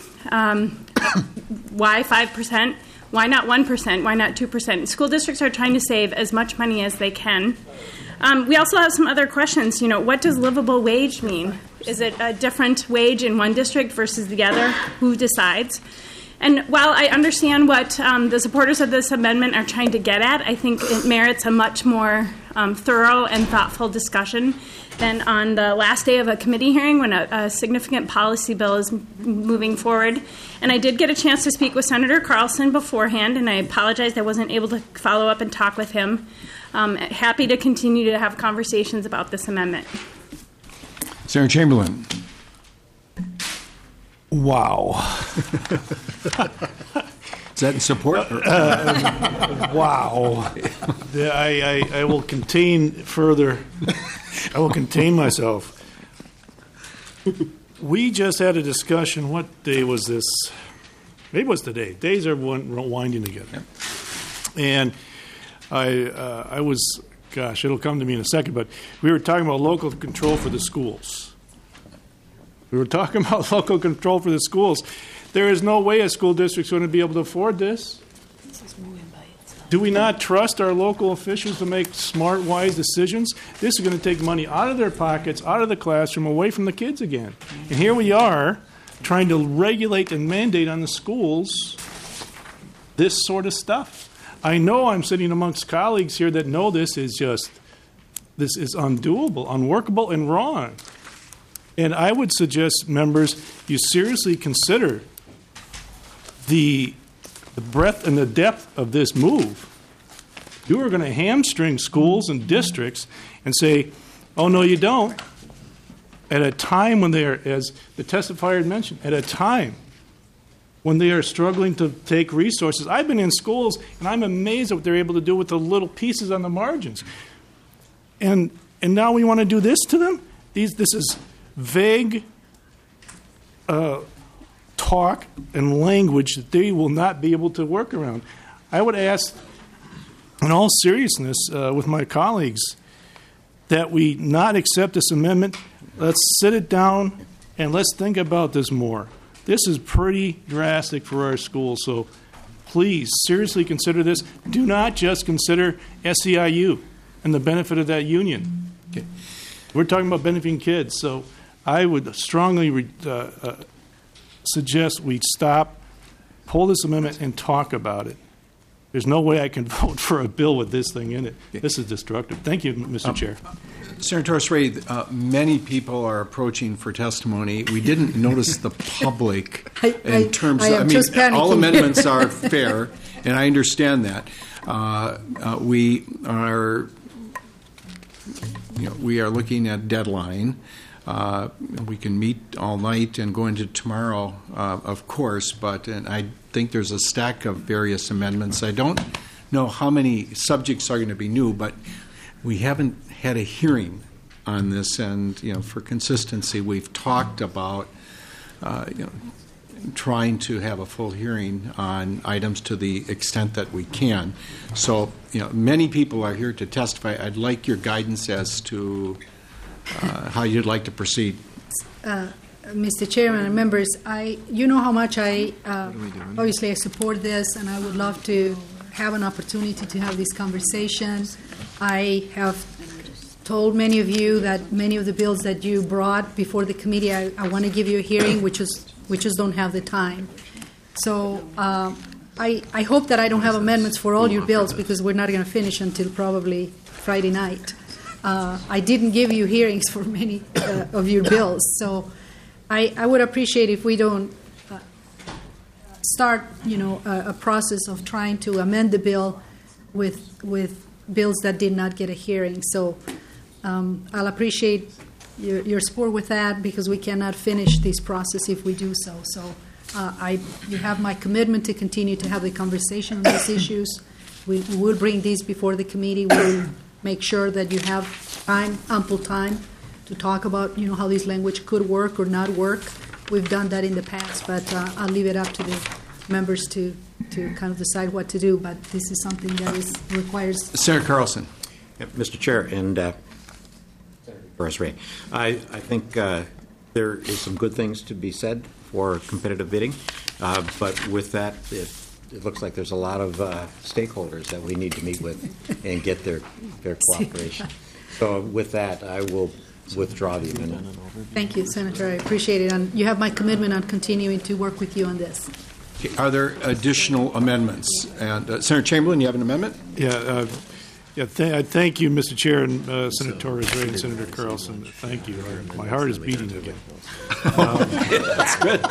Why 5%? Why not 1%? Why not 2%? School districts are trying to save as much money as they can. We also have some other questions. What does livable wage mean? Is it a different wage in one district versus the other? Who decides? And while I understand what the supporters of this amendment are trying to get at, I think it merits a much more thorough and thoughtful discussion than on the last day of a committee hearing when a significant policy bill is moving forward. And I did get a chance to speak with Senator Carlson beforehand, and I apologize I wasn't able to follow up and talk with him. Happy to continue to have conversations about this amendment. Senator Chamberlain. Wow. Is that in support? Wow. I will contain further. I will contain myself. We just had a discussion. What day was this? Maybe it was today. Days are winding together. And I was, gosh, it'll come to me in a second, but we were talking about local control for the schools. We were talking about local control for the schools. There is no way a school district's going to be able to afford this. Do we not trust our local officials to make smart, wise decisions? This is going to take money out of their pockets, out of the classroom, away from the kids again. And here we are trying to regulate and mandate on the schools this sort of stuff. I know I'm sitting amongst colleagues here that know this is undoable, unworkable, and wrong. And I would suggest, members, you seriously consider the breadth and the depth of this move. You are going to hamstring schools and districts and say, oh, no, you don't. At a time when they are, as the testifier had mentioned, at a time when they are struggling to take resources. I've been in schools, and I'm amazed at what they're able to do with the little pieces on the margins. And now we want to do this to them? This is vague talk and language that they will not be able to work around. I would ask, in all seriousness, with my colleagues, that we not accept this amendment. Let's sit it down and let's think about this more. This is pretty drastic for our schools, so please seriously consider this. Do not just consider SEIU and the benefit of that union. Okay. We're talking about benefiting kids, so I would strongly suggest we stop, pull this amendment, and talk about it. There's no way I can vote for a bill with this thing in it. This is destructive. Thank you, Mr. Chair. Senator Torres-Ray, many people are approaching for testimony. We didn't notice the public in terms of, all amendments are fair, and I understand that. We are we are looking at deadline. We can meet all night and go into tomorrow, of course, and I think there's a stack of various amendments. I don't know how many subjects are going to be new, but we haven't had a hearing on this, and for consistency, we've talked about trying to have a full hearing on items to the extent that we can. So, many people are here to testify. I'd like your guidance as to how you'd like to proceed. Mr. Chairman and members, you know how much obviously I support this, and I would love to have an opportunity to have this conversation. I have told many of you that many of the bills that you brought before the committee, I want to give you a hearing. We just don't have the time. So I hope that I don't have amendments for all your bills, because we're not going to finish until probably Friday night. I didn't give you hearings for many of your bills, so I would appreciate if we don't start, a process of trying to amend the bill with bills that did not get a hearing. So I'll appreciate your support with that, because we cannot finish this process if we do so. So you have my commitment to continue to have the conversation on these issues. We will bring these before the committee. We'll make sure that you have ample time to talk about, how this language could work or not work. We've done that in the past, but I'll leave it up to the members to kind of decide what to do. But this is something that requires. Senator Carlson. Mr. Chair and Doris Ray, I think there is some good things to be said for competitive bidding, but with that, it looks like there's a lot of stakeholders that we need to meet with and get their cooperation. So with that, I will withdraw the amendment. Thank you, Senator. I appreciate it. And you have my commitment on continuing to work with you on this. Okay. Are there additional amendments? And Senator Chamberlain, you have an amendment? Thank you, Mr. Chair, and Senator Torres Ray and Senator Carlson. Thank you. My heart is beating again. That's good.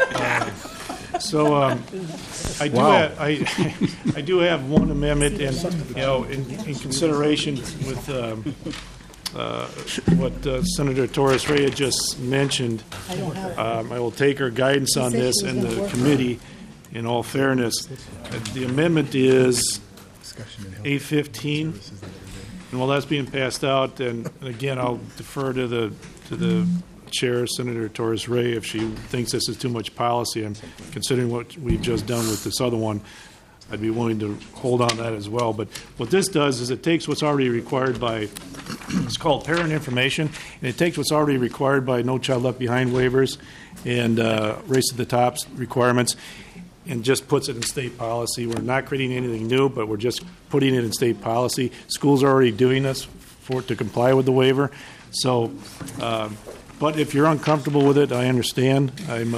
I do have one amendment, and in consideration with what Senator Torres Ray had just mentioned, I will take her guidance on this in the committee. In all fairness, the amendment is A15, and while that's being passed out, and again, I'll defer to the chair, Senator Torres Ray, if she thinks this is too much policy. And considering what we've just done with this other one, I'd be willing to hold on that as well. But what this does is it takes what's already required by, it's called parent information, and it takes what's already required by No Child Left Behind waivers and Race to the Top requirements, and just puts it in state policy. We're not creating anything new, but we're just putting it in state policy. Schools are already doing this to comply with the waiver. So, but if you're uncomfortable with it, I understand.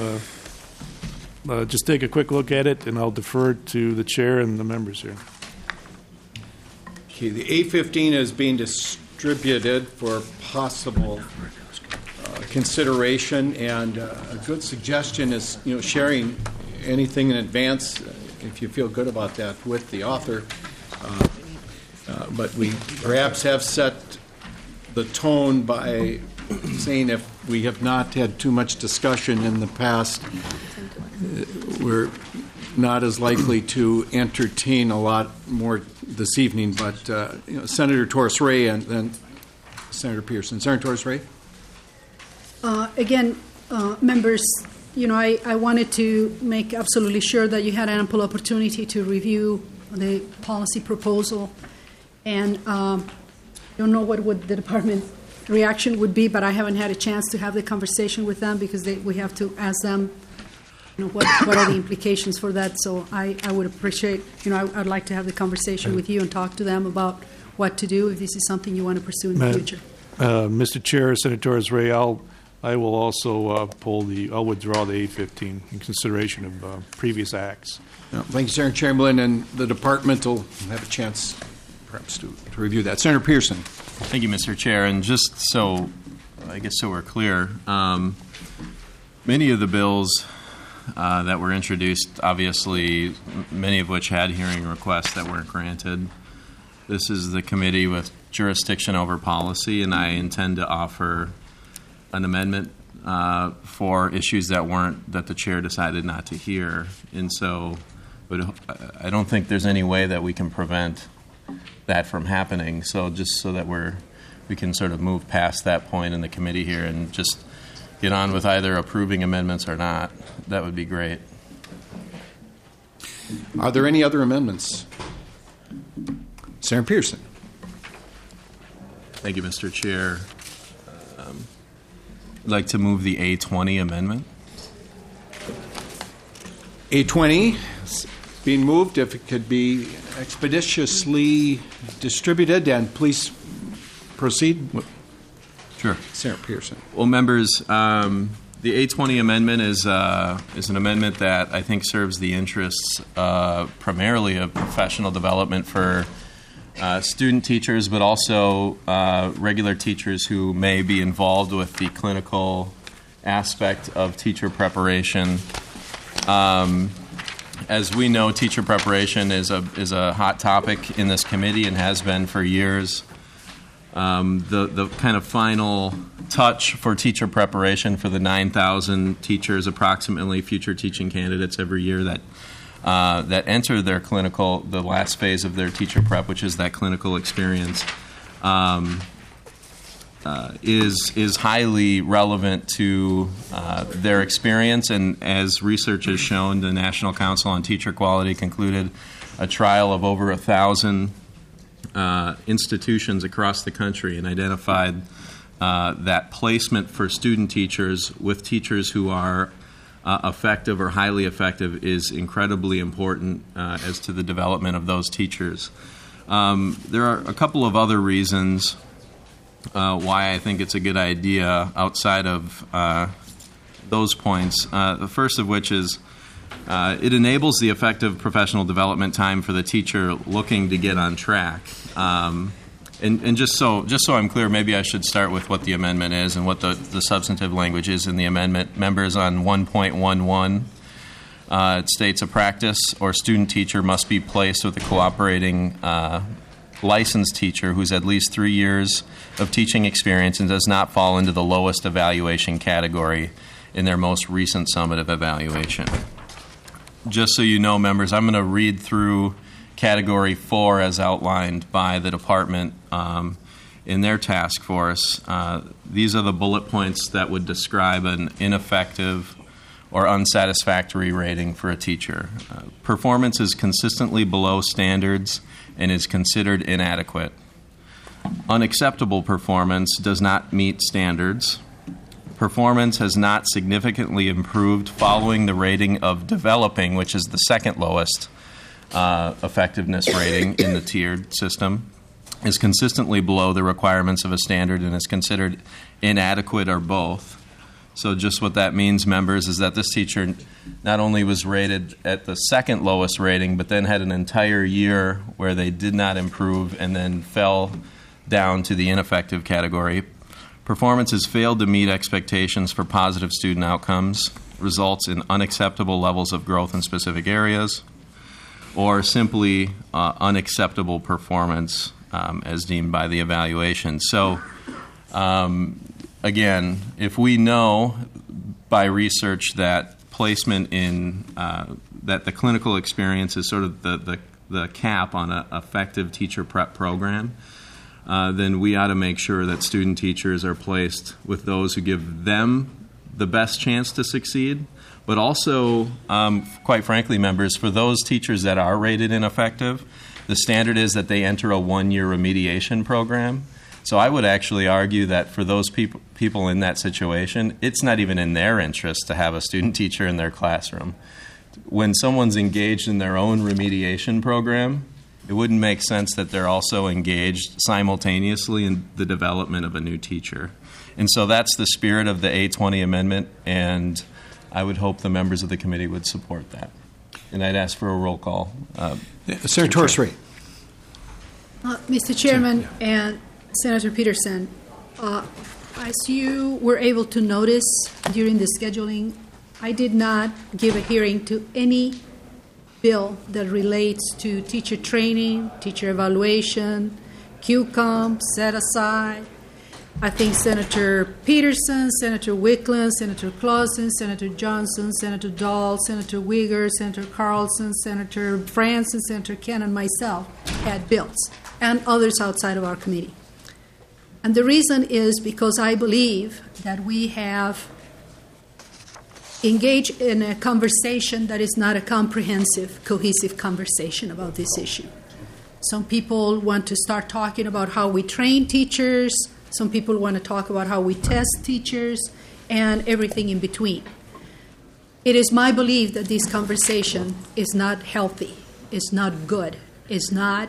Just take a quick look at it, and I'll defer to the chair and the members here. Okay, the A15 is being distributed for possible consideration, and a good suggestion is, sharing anything in advance, if you feel good about that, with the author. But we perhaps have set the tone by saying if we have not had too much discussion in the past, we're not as likely to entertain a lot more this evening. But Senator Torres Ray and then Senator Pearson. Senator Torres Ray. Again, members, I wanted to make absolutely sure that you had ample opportunity to review the policy proposal, and I don't know what the department reaction would be, but I haven't had a chance to have the conversation with them because we have to ask them, what are the implications for that. So I would appreciate, I'd like to have the conversation with you and talk to them about what to do if this is something you want to pursue in the future. Mr. Chair, Senator Torres Ray, I will also I'll withdraw the A15 in consideration of previous acts. Thank you, Senator Chamberlain, and the department will have a chance perhaps to review that. Senator Pearson. Thank you, Mr. Chair. And just so we're clear, many of the bills that were introduced, obviously, many of which had hearing requests that weren't granted. This is the committee with jurisdiction over policy, and I intend to offer an amendment for issues that the chair decided not to hear. And so, but I don't think there's any way that we can prevent that from happening. So just so that we can sort of move past that point in the committee here and just get on with either approving amendments or not, that would be great. Are there any other amendments? Senator Peterson. Thank you, Mr. Chair. I'd like to move the A20 amendment. A20 is being moved. If it could be expeditiously distributed, and please proceed. Sure. Senator Peterson. Well, members, the A20 amendment is an amendment that I think serves the interests primarily of professional development for student teachers, but also regular teachers who may be involved with the clinical aspect of teacher preparation. As we know, teacher preparation is a hot topic in this committee and has been for years. The kind of final touch for teacher preparation for the 9,000 teachers, approximately future teaching candidates every year that enter the last phase of their teacher prep, which is that clinical experience, is highly relevant to their experience. And as research has shown, the National Council on Teacher Quality concluded a trial of over 1,000 institutions across the country and identified that placement for student teachers with teachers who are effective or highly effective is incredibly important as to the development of those teachers. There are a couple of other reasons why I think it's a good idea outside of those points. The first of which is it enables the effective professional development time for the teacher looking to get on track. And just so I'm clear, maybe I should start with what the amendment is and what the substantive language is in the amendment. Members, on 1.11, it states a practice or student teacher must be placed with a cooperating licensed teacher who's at least 3 years of teaching experience and does not fall into the lowest evaluation category in their most recent summative evaluation. Just so you know, members, I'm going to read through Category 4 as outlined by the department in their task force. These are the bullet points that would describe an ineffective or unsatisfactory rating for a teacher. Performance is consistently below standards and is considered inadequate. Unacceptable performance does not meet standards. Performance has not significantly improved following the rating of developing, which is the second lowest effectiveness rating in the tiered system, is consistently below the requirements of a standard and is considered inadequate or both. So just what that means, members, is that this teacher not only was rated at the second lowest rating, but then had an entire year where they did not improve and then fell down to the ineffective category. Performance has failed to meet expectations for positive student outcomes, results in unacceptable levels of growth in specific areas, or simply unacceptable performance as deemed by the evaluation. So, again, if we know by research that placement in that the clinical experience is sort of the cap on an effective teacher prep program, then we ought to make sure that student teachers are placed with those who give them the best chance to succeed. But also, quite frankly, members, for those teachers that are rated ineffective, the standard is that they enter a 1-year remediation program. So I would actually argue that for those people in that situation, it's not even in their interest to have a student teacher in their classroom. When someone's engaged in their own remediation program, it wouldn't make sense that they're also engaged simultaneously in the development of a new teacher. And so that's the spirit of the A20 amendment, and I would hope the members of the committee would support that. And I'd ask for a roll call. Senator Torres-Ray. Mr. Chairman and Senator Peterson, as you were able to notice during the scheduling, I did not give a hearing to any bill that relates to teacher training, teacher evaluation, QCOM, set aside. I think Senator Peterson, Senator Wickland, Senator Clausen, Senator Johnson, Senator Dahl, Senator Uyghur, Senator Carlson, Senator France, and Senator Ken, and myself had bills, and others outside of our committee. And the reason is because I believe that we have engaged in a conversation that is not a comprehensive, cohesive conversation about this issue. Some people want to start talking about how we train teachers. Some people want to talk about how we test teachers and everything in between. It is my belief that this conversation is not healthy, is not good, is not.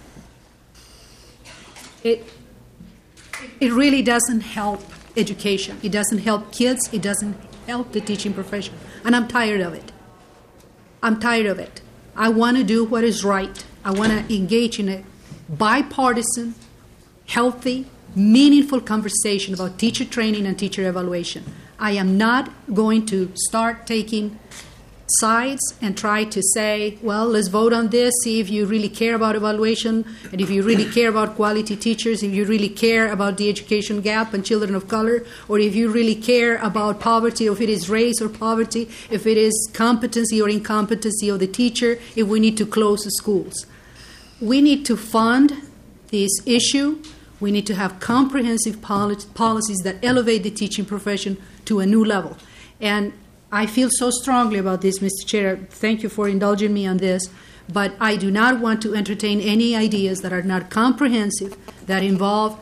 It really doesn't help education. It doesn't help kids. It doesn't help the teaching profession. And I'm tired of it. I'm tired of it. I want to do what is right. I want to engage in a bipartisan, healthy, meaningful conversation about teacher training and teacher evaluation. I am not going to start taking sides and try to say, well, let's vote on this, see if you really care about evaluation, and if you really care about quality teachers, if you really care about the education gap and children of color, or if you really care about poverty, or if it is race or poverty, if it is competency or incompetency of the teacher, if we need to close the schools. We need to fund this issue. We need to have comprehensive policies that elevate the teaching profession to a new level. And I feel so strongly about this, Mr. Chair. Thank you for indulging me on this. But I do not want to entertain any ideas that are not comprehensive, that involve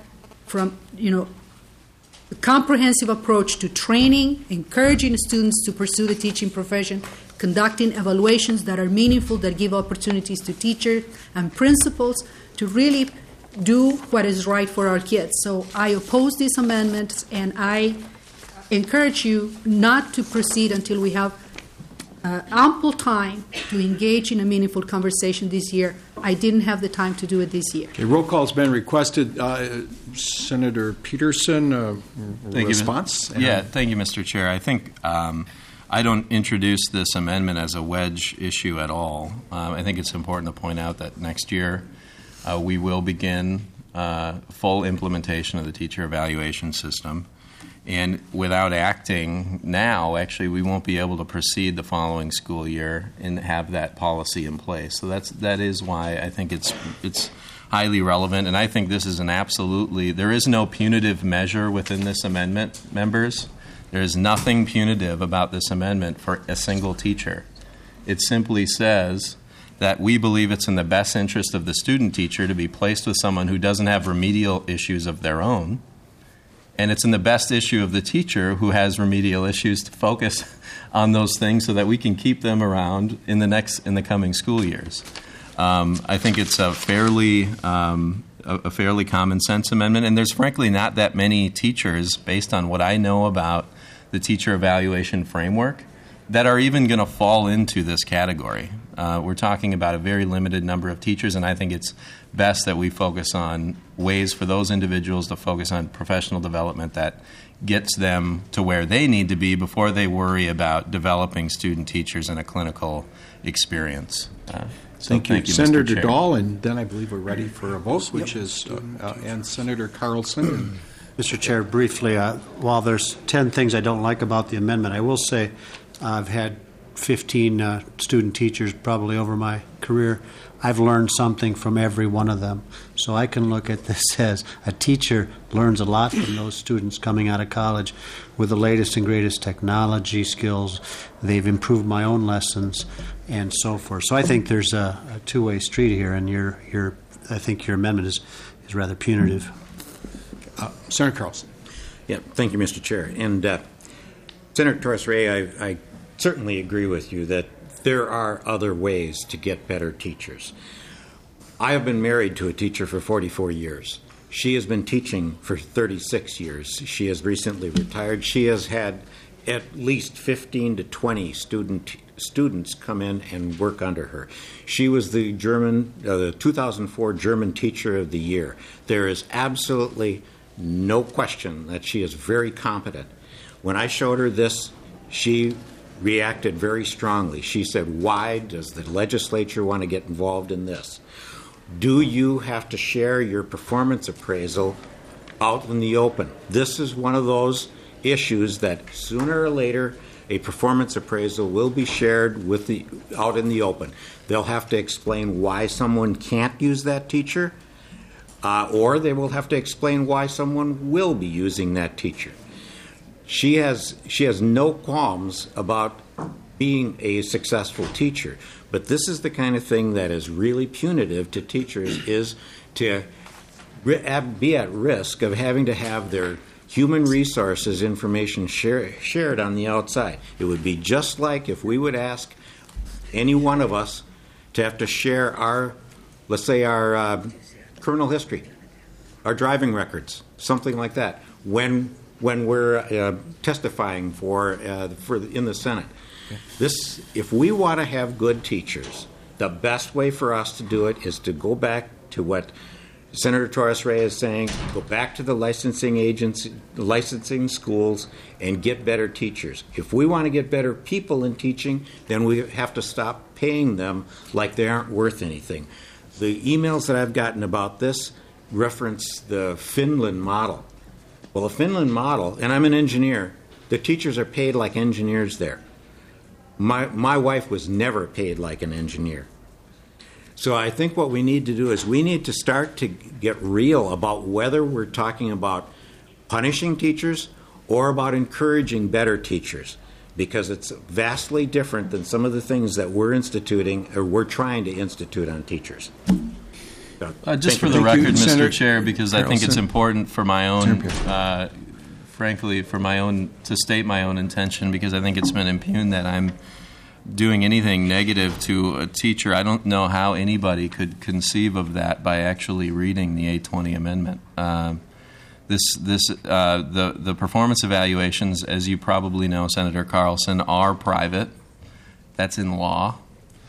a comprehensive approach to training, encouraging students to pursue the teaching profession, conducting evaluations that are meaningful, that give opportunities to teachers and principals to really do what is right for our kids. So I oppose these amendments, and I encourage you not to proceed until we have ample time to engage in a meaningful conversation this year. I didn't have the time to do it this year. Okay, roll call has been requested. Senator Peterson, response? Thank you, Mr. Chair. I think I don't introduce this amendment as a wedge issue at all. I think it's important to point out that next year we will begin full implementation of the teacher evaluation system. And without acting now, actually, we won't be able to proceed the following school year and have that policy in place. So that is why I think it's highly relevant. And I think this is there is no punitive measure within this amendment, members. There is nothing punitive about this amendment for a single teacher. It simply says that we believe it's in the best interest of the student teacher to be placed with someone who doesn't have remedial issues of their own. And it's in the best issue of the teacher who has remedial issues to focus on those things so that we can keep them around in the coming school years. I think it's a fairly common sense amendment, and there's frankly not that many teachers, based on what I know about the teacher evaluation framework, that are even going to fall into this category. We're talking about a very limited number of teachers, and I think it's best that we focus on ways for those individuals to focus on professional development that gets them to where they need to be before they worry about developing student teachers in a clinical experience. Thank you, Senator Dahl, and then I believe we're ready for a vote, which is and Senator Carlson. Mr. Chair, briefly, while there's 10 things I don't like about the amendment, I will say I've had 15 student teachers probably over my career. I've learned something from every one of them. So I can look at this as a teacher learns a lot from those students coming out of college with the latest and greatest technology skills. They've improved my own lessons and so forth. So I think there's a two-way street here, and I think your amendment is rather punitive. Senator Carlson. Yeah, thank you, Mr. Chair. And Senator Torres-Ray, I certainly agree with you that there are other ways to get better teachers. I have been married to a teacher for 44 years. She has been teaching for 36 years. She has recently retired. She has had at least 15 to 20 students come in and work under her. She was the 2004 German Teacher of the Year. There is absolutely no question that she is very competent. When I showed her this, she reacted very strongly. She said, why does the legislature want to get involved in this? Do you have to share your performance appraisal out in the open? This is one of those issues that sooner or later a performance appraisal will be shared out in the open. They'll have to explain why someone can't use that teacher, or they will have to explain why someone will be using that teacher. She has no qualms about being a successful teacher, but this is the kind of thing that is really punitive to teachers, is to be at risk of having to have their human resources information shared on the outside. It would be just like if we would ask any one of us to have to share our, let's say, our criminal history, our driving records, something like that, when we're testifying for in the Senate. This, if we want to have good teachers, the best way for us to do it is to go back to what Senator Torres Ray is saying, go back to the licensing agency, licensing schools, and get better teachers. If we want to get better people in teaching, then we have to stop paying them like they aren't worth anything. The emails that I've gotten about this reference the Finland model. Well, the Finland model, and I'm an engineer, the teachers are paid like engineers there. My wife was never paid like an engineer. So I think what we need to do is we need to start to get real about whether we're talking about punishing teachers or about encouraging better teachers, because it's vastly different than some of the things that we're instituting or we're trying to institute on teachers. Just for the record, Mr. Chair, because I think it's important for my own, frankly, to state my own intention, because I think it's been impugned that I'm doing anything negative to a teacher. I don't know how anybody could conceive of that by actually reading the 820 amendment. The performance evaluations, as you probably know, Senator Carlson, are private. That's in law,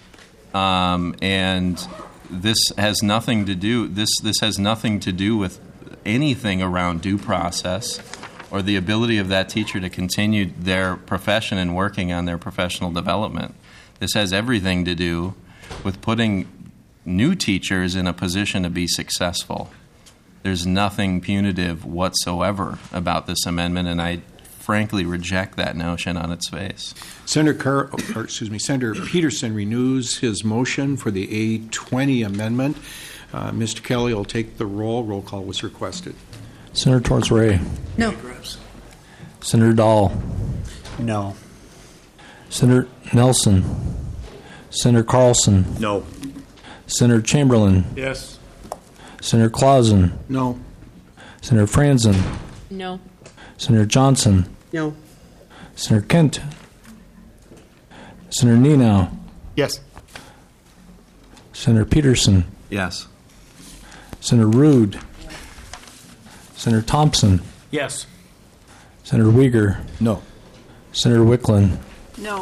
and this has nothing to do. This has nothing to do with anything around due process or the ability of that teacher to continue their profession and working on their professional development. This has everything to do with putting new teachers in a position to be successful. There's nothing punitive whatsoever about this amendment, and I frankly reject that notion on its face. Senator Peterson renews his motion for the A20 amendment. Mr. Kelly will take the roll. Roll call was requested. Senator Torres Ray. No. Senator Dahl. No. Senator Nelson. Senator Carlson. No. Senator Chamberlain. Yes. Senator Clausen. No. Senator Franzen. No. Senator Johnson. No. Senator Kent. Senator Nenow. Yes. Senator Peterson. Yes. Senator Rude. Senator Thompson. Yes. Senator Uyghur. No. Senator Wicklund. No.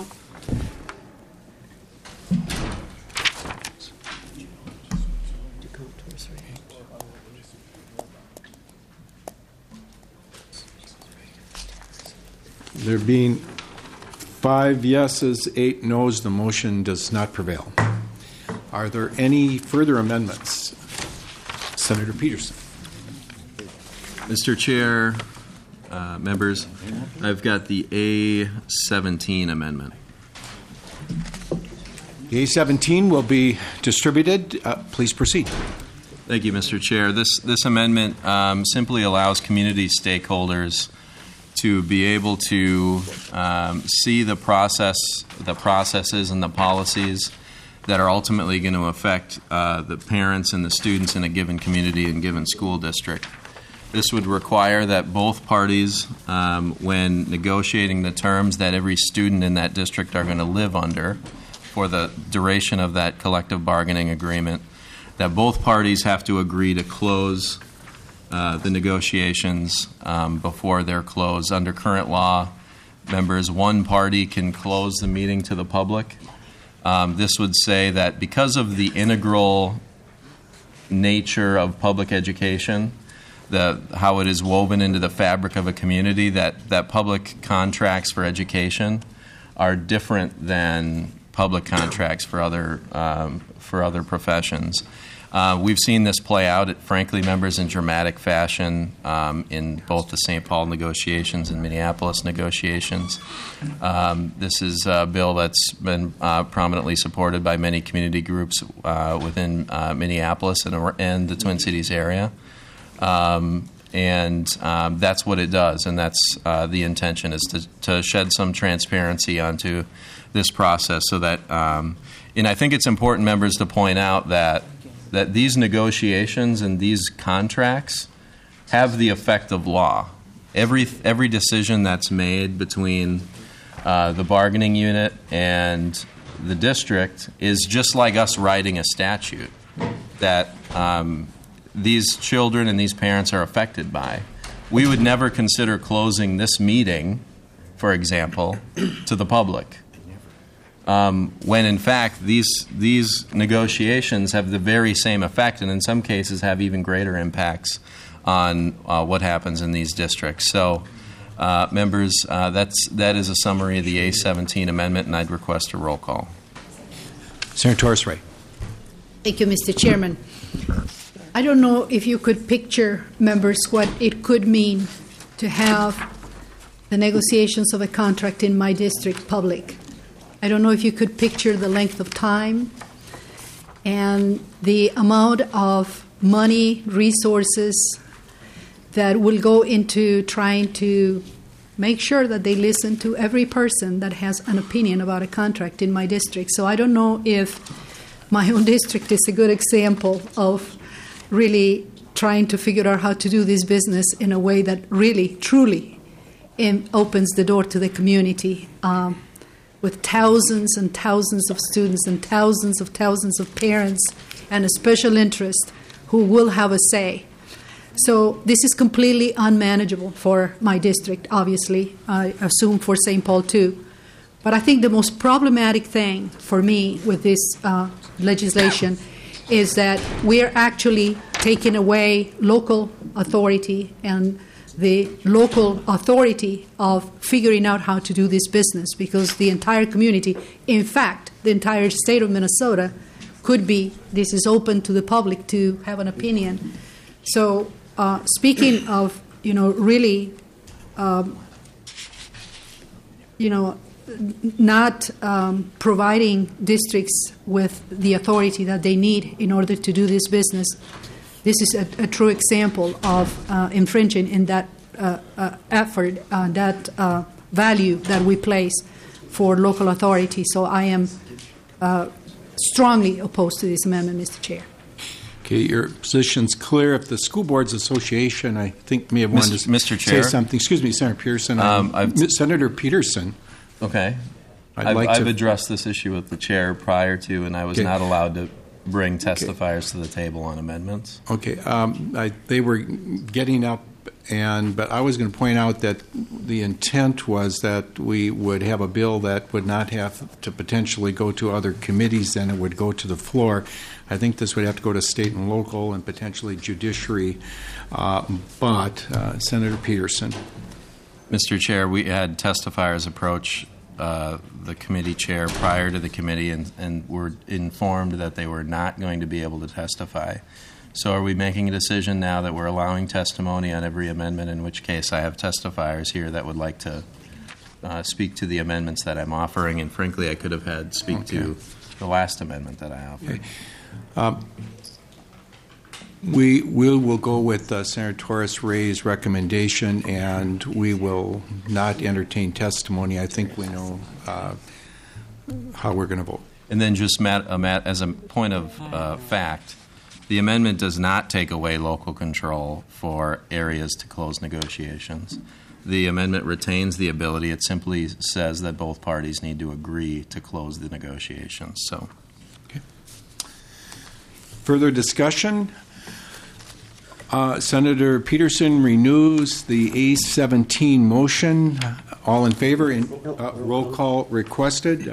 There being 5 yeses, 8 noes, the motion does not prevail. Are there any further amendments? Senator Peterson. Mr. Chair, members, I've got the A17 amendment. The A17 will be distributed. Please proceed. Thank you, Mr. Chair. This amendment simply allows community stakeholders to be able to see the processes and the policies that are ultimately going to affect the parents and the students in a given community and given school district. This would require that both parties, when negotiating the terms that every student in that district are going to live under for the duration of that collective bargaining agreement, that both parties have to agree to close the negotiations before they're closed. Under current law, members, one party can close the meeting to the public. This would say that because of the integral nature of public education, how it is woven into the fabric of a community, that public contracts for education are different than public contracts for other professions. We've seen this play out, frankly, members, in dramatic fashion in both the St. Paul negotiations and Minneapolis negotiations. This is a bill that's been prominently supported by many community groups within Minneapolis and the Twin Cities area. And that's what it does, and that's the intention, is to shed some transparency onto this process so that, and I think it's important, members, to point out that these negotiations and these contracts have the effect of law. Every decision that's made between the bargaining unit and the district is just like us writing a statute that these children and these parents are affected by. We would never consider closing this meeting, for example, to the public. When in fact these negotiations have the very same effect, and in some cases have even greater impacts on what happens in these districts. So, members, that is a summary of the A17 amendment, and I'd request a roll call. Senator Torres-Ray. Thank you, Mr. Chairman. I don't know if you could picture, members, what it could mean to have the negotiations of a contract in my district public. I don't know if you could picture the length of time and the amount of money, resources that will go into trying to make sure that they listen to every person that has an opinion about a contract in my district. So I don't know if my own district is a good example of really trying to figure out how to do this business in a way that really, truly opens the door to the community. With thousands and thousands of students and thousands of parents and a special interest who will have a say. So this is completely unmanageable for my district, obviously, I assume for St. Paul too. But I think the most problematic thing for me with this legislation is that we're actually taking away local authority and the local authority of figuring out how to do this business, because the entire community, in fact, the entire state of Minnesota could be, this is open to the public to have an opinion. So speaking of, really, not providing districts with the authority that they need in order to do this business, this is a true example of infringing in that effort, that value that we place for local authority. So I am strongly opposed to this amendment, Mr. Chair. Okay, your position's clear. If the School Boards Association, I think, may have wanted to Mr. Chair? say something. Excuse me, Senator Peterson. Senator Peterson. Okay. I've addressed this issue with the chair prior to, and I was not allowed to bring testifiers to the table on amendments. Okay. They were getting up, but I was going to point out that the intent was that we would have a bill that would not have to potentially go to other committees, then it would go to the floor. I think this would have to go to state and local and potentially judiciary. But Senator Peterson. Mr. Chair, we had testifiers approach the committee chair prior to the committee and were informed that they were not going to be able to testify. So are we making a decision now that we're allowing testimony on every amendment, in which case I have testifiers here that would like to speak to the amendments that I'm offering, and frankly I could have had speak to the last amendment that I offered. Okay. We will go with Senator Torres-Ray's recommendation, and we will not entertain testimony. I think we know how we're going to vote. And then just, Matt, as a point of fact, the amendment does not take away local control for areas to close negotiations. The amendment retains the ability. It simply says that both parties need to agree to close the negotiations. So, okay. Further discussion? Senator Peterson renews the A17 motion. All in favor? Roll call requested.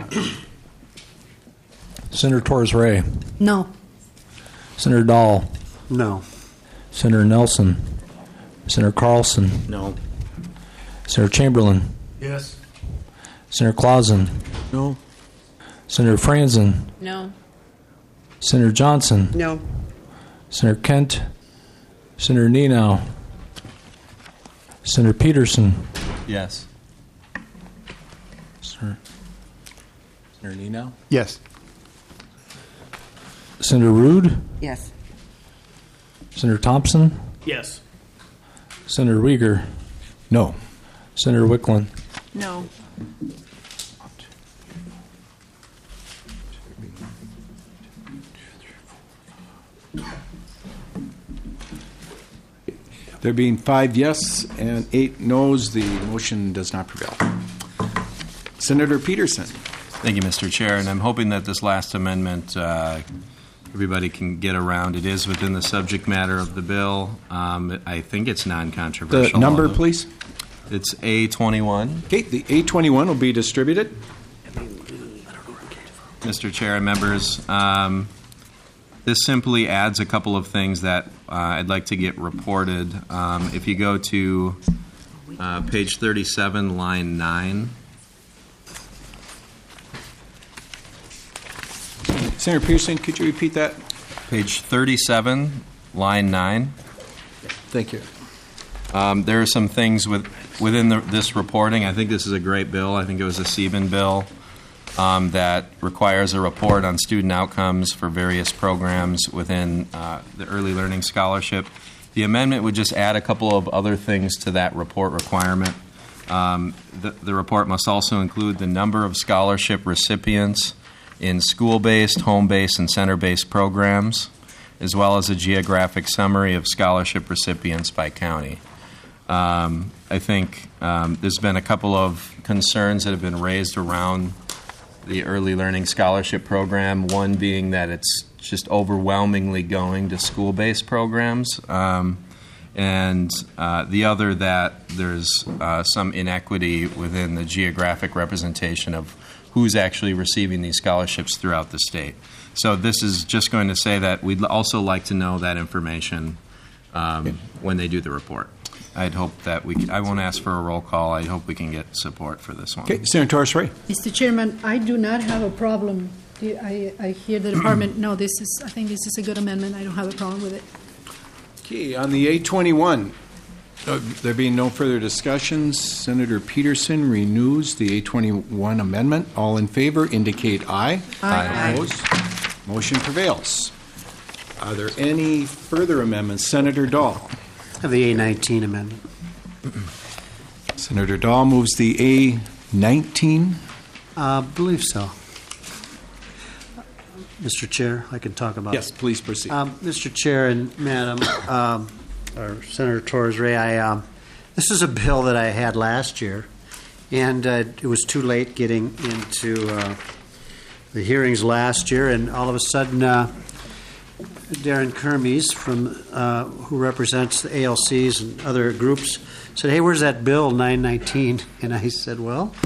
Senator Torres-Ray. No. Senator Dahl. No. Senator Nelson. Senator Carlson. No. Senator Chamberlain. Yes. Senator Clausen. No. Senator Franzen. No. Senator Johnson. No. Senator Kent, Senator Nenow, Senator Peterson, Yes. Senator Nenow? Yes. Senator Rude, Yes. Senator Thompson, Yes. Senator Uyghur, No. Senator Wicklund. No. There being 5 yes and 8 noes, the motion does not prevail. Senator Peterson. Thank you, Mr. Chair, and I'm hoping that this last amendment everybody can get around. It is within the subject matter of the bill. I think it's non-controversial. The number, please. It's A21. Okay, the A21 will be distributed. Mr. Chair and members, this simply adds a couple of things that I'd like to get reported. If you go to page 37, line 9. Senator Pearson, could you repeat that? Page 37, line 9. Thank you. There are some things within this reporting. I think this is a great bill. I think it was a Sieben bill that requires a report on student outcomes for various programs within the Early Learning Scholarship. The amendment would just add a couple of other things to that report requirement. The report must also include the number of scholarship recipients in school-based, home-based, and center-based programs, as well as a geographic summary of scholarship recipients by county. I think there's been a couple of concerns that have been raised around the Early Learning Scholarship Program, one being that it's just overwhelmingly going to school-based programs, and the other that there's some inequity within the geographic representation of who's actually receiving these scholarships throughout the state. So this is just going to say that we'd also like to know that information when they do the report. I'd hope that I won't ask for a roll call. I hope we can get support for this one. Okay, Senator Torres-Ray. Mr. Chairman, I do not have a problem. I hear the department, no, I think this is a good amendment. I don't have a problem with it. Okay, on the A21, there being no further discussions, Senator Peterson renews the A21 amendment. All in favor indicate aye. Aye. Opposed? Motion prevails. Are there any further amendments? Senator Dahl. Of the A19 amendment. Senator Dahl moves the A19. Believe so. Mr. Chair, I can talk about Yes, please proceed. Mr. Chair and Madam, or Senator Torres-Ray, this is a bill that I had last year, and it was too late getting into the hearings last year, and all of a sudden, Darren Kermes, who represents the ALCs and other groups, said, "Hey, where's that bill 919?" And I said, "Well,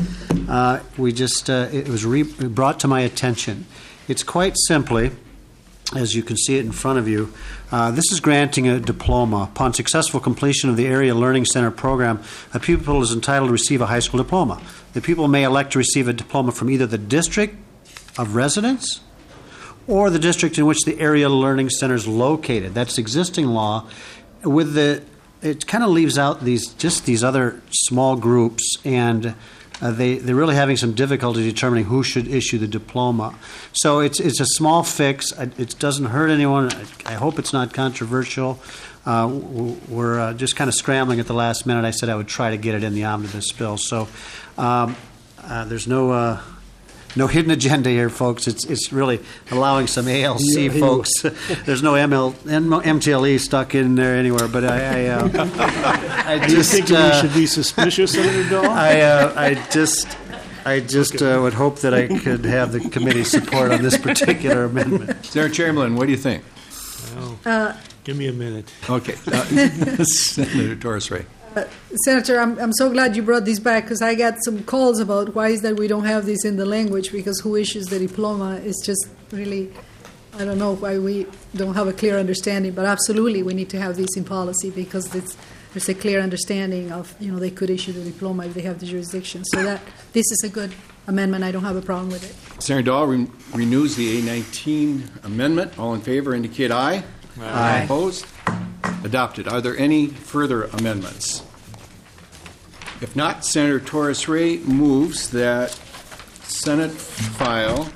it was brought to my attention. It's quite simply, as you can see it in front of you, this is granting a diploma. Upon successful completion of the Area Learning Center program, a pupil is entitled to receive a high school diploma. The pupil may elect to receive a diploma from either the district of residence or the district in which the Area Learning Center is located." That's existing law. It kind of leaves out these other small groups, and they're really having some difficulty determining who should issue the diploma. So it's a small fix. It doesn't hurt anyone. I hope it's not controversial. We're just kind of scrambling at the last minute. I said I would try to get it in the omnibus bill. So there's no hidden agenda here, folks. It's really allowing some ALC folks. There's no MTLE stuck in there anywhere. But I just think we should be suspicious, Senator Dahl? I just would hope that I could have the committee support on this particular amendment. Senator Chamberlain, what do you think? Give me a minute. Okay, Senator Torres-Ray. Senator, I'm so glad you brought this back, because I got some calls about why is that we don't have this in the language, because who issues the diploma is just really, I don't know why we don't have a clear understanding, but absolutely we need to have this in policy, because there's a clear understanding of, they could issue the diploma if they have the jurisdiction. So this is a good amendment. I don't have a problem with it. Senator Dahl renews the A19 amendment. All in favor indicate aye. Aye. Opposed? Adopted. Are there any further amendments? If not, Senator Torres Ray moves that Senate File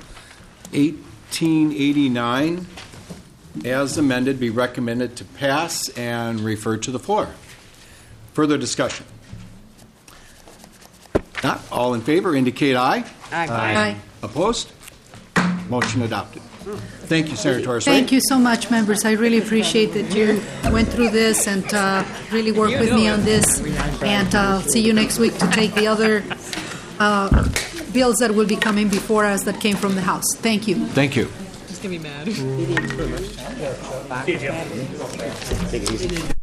1889 as amended be recommended to pass and referred to the floor. Further discussion? Not all in favor indicate aye. Aye. Opposed? Motion adopted. Thank you, Senator Torres Ray. Thank you so much, members. I really appreciate that you went through this and really worked with me on this. And I'll see you next week to take the other bills that will be coming before us that came from the House. Thank you. Thank you. He's going to be mad.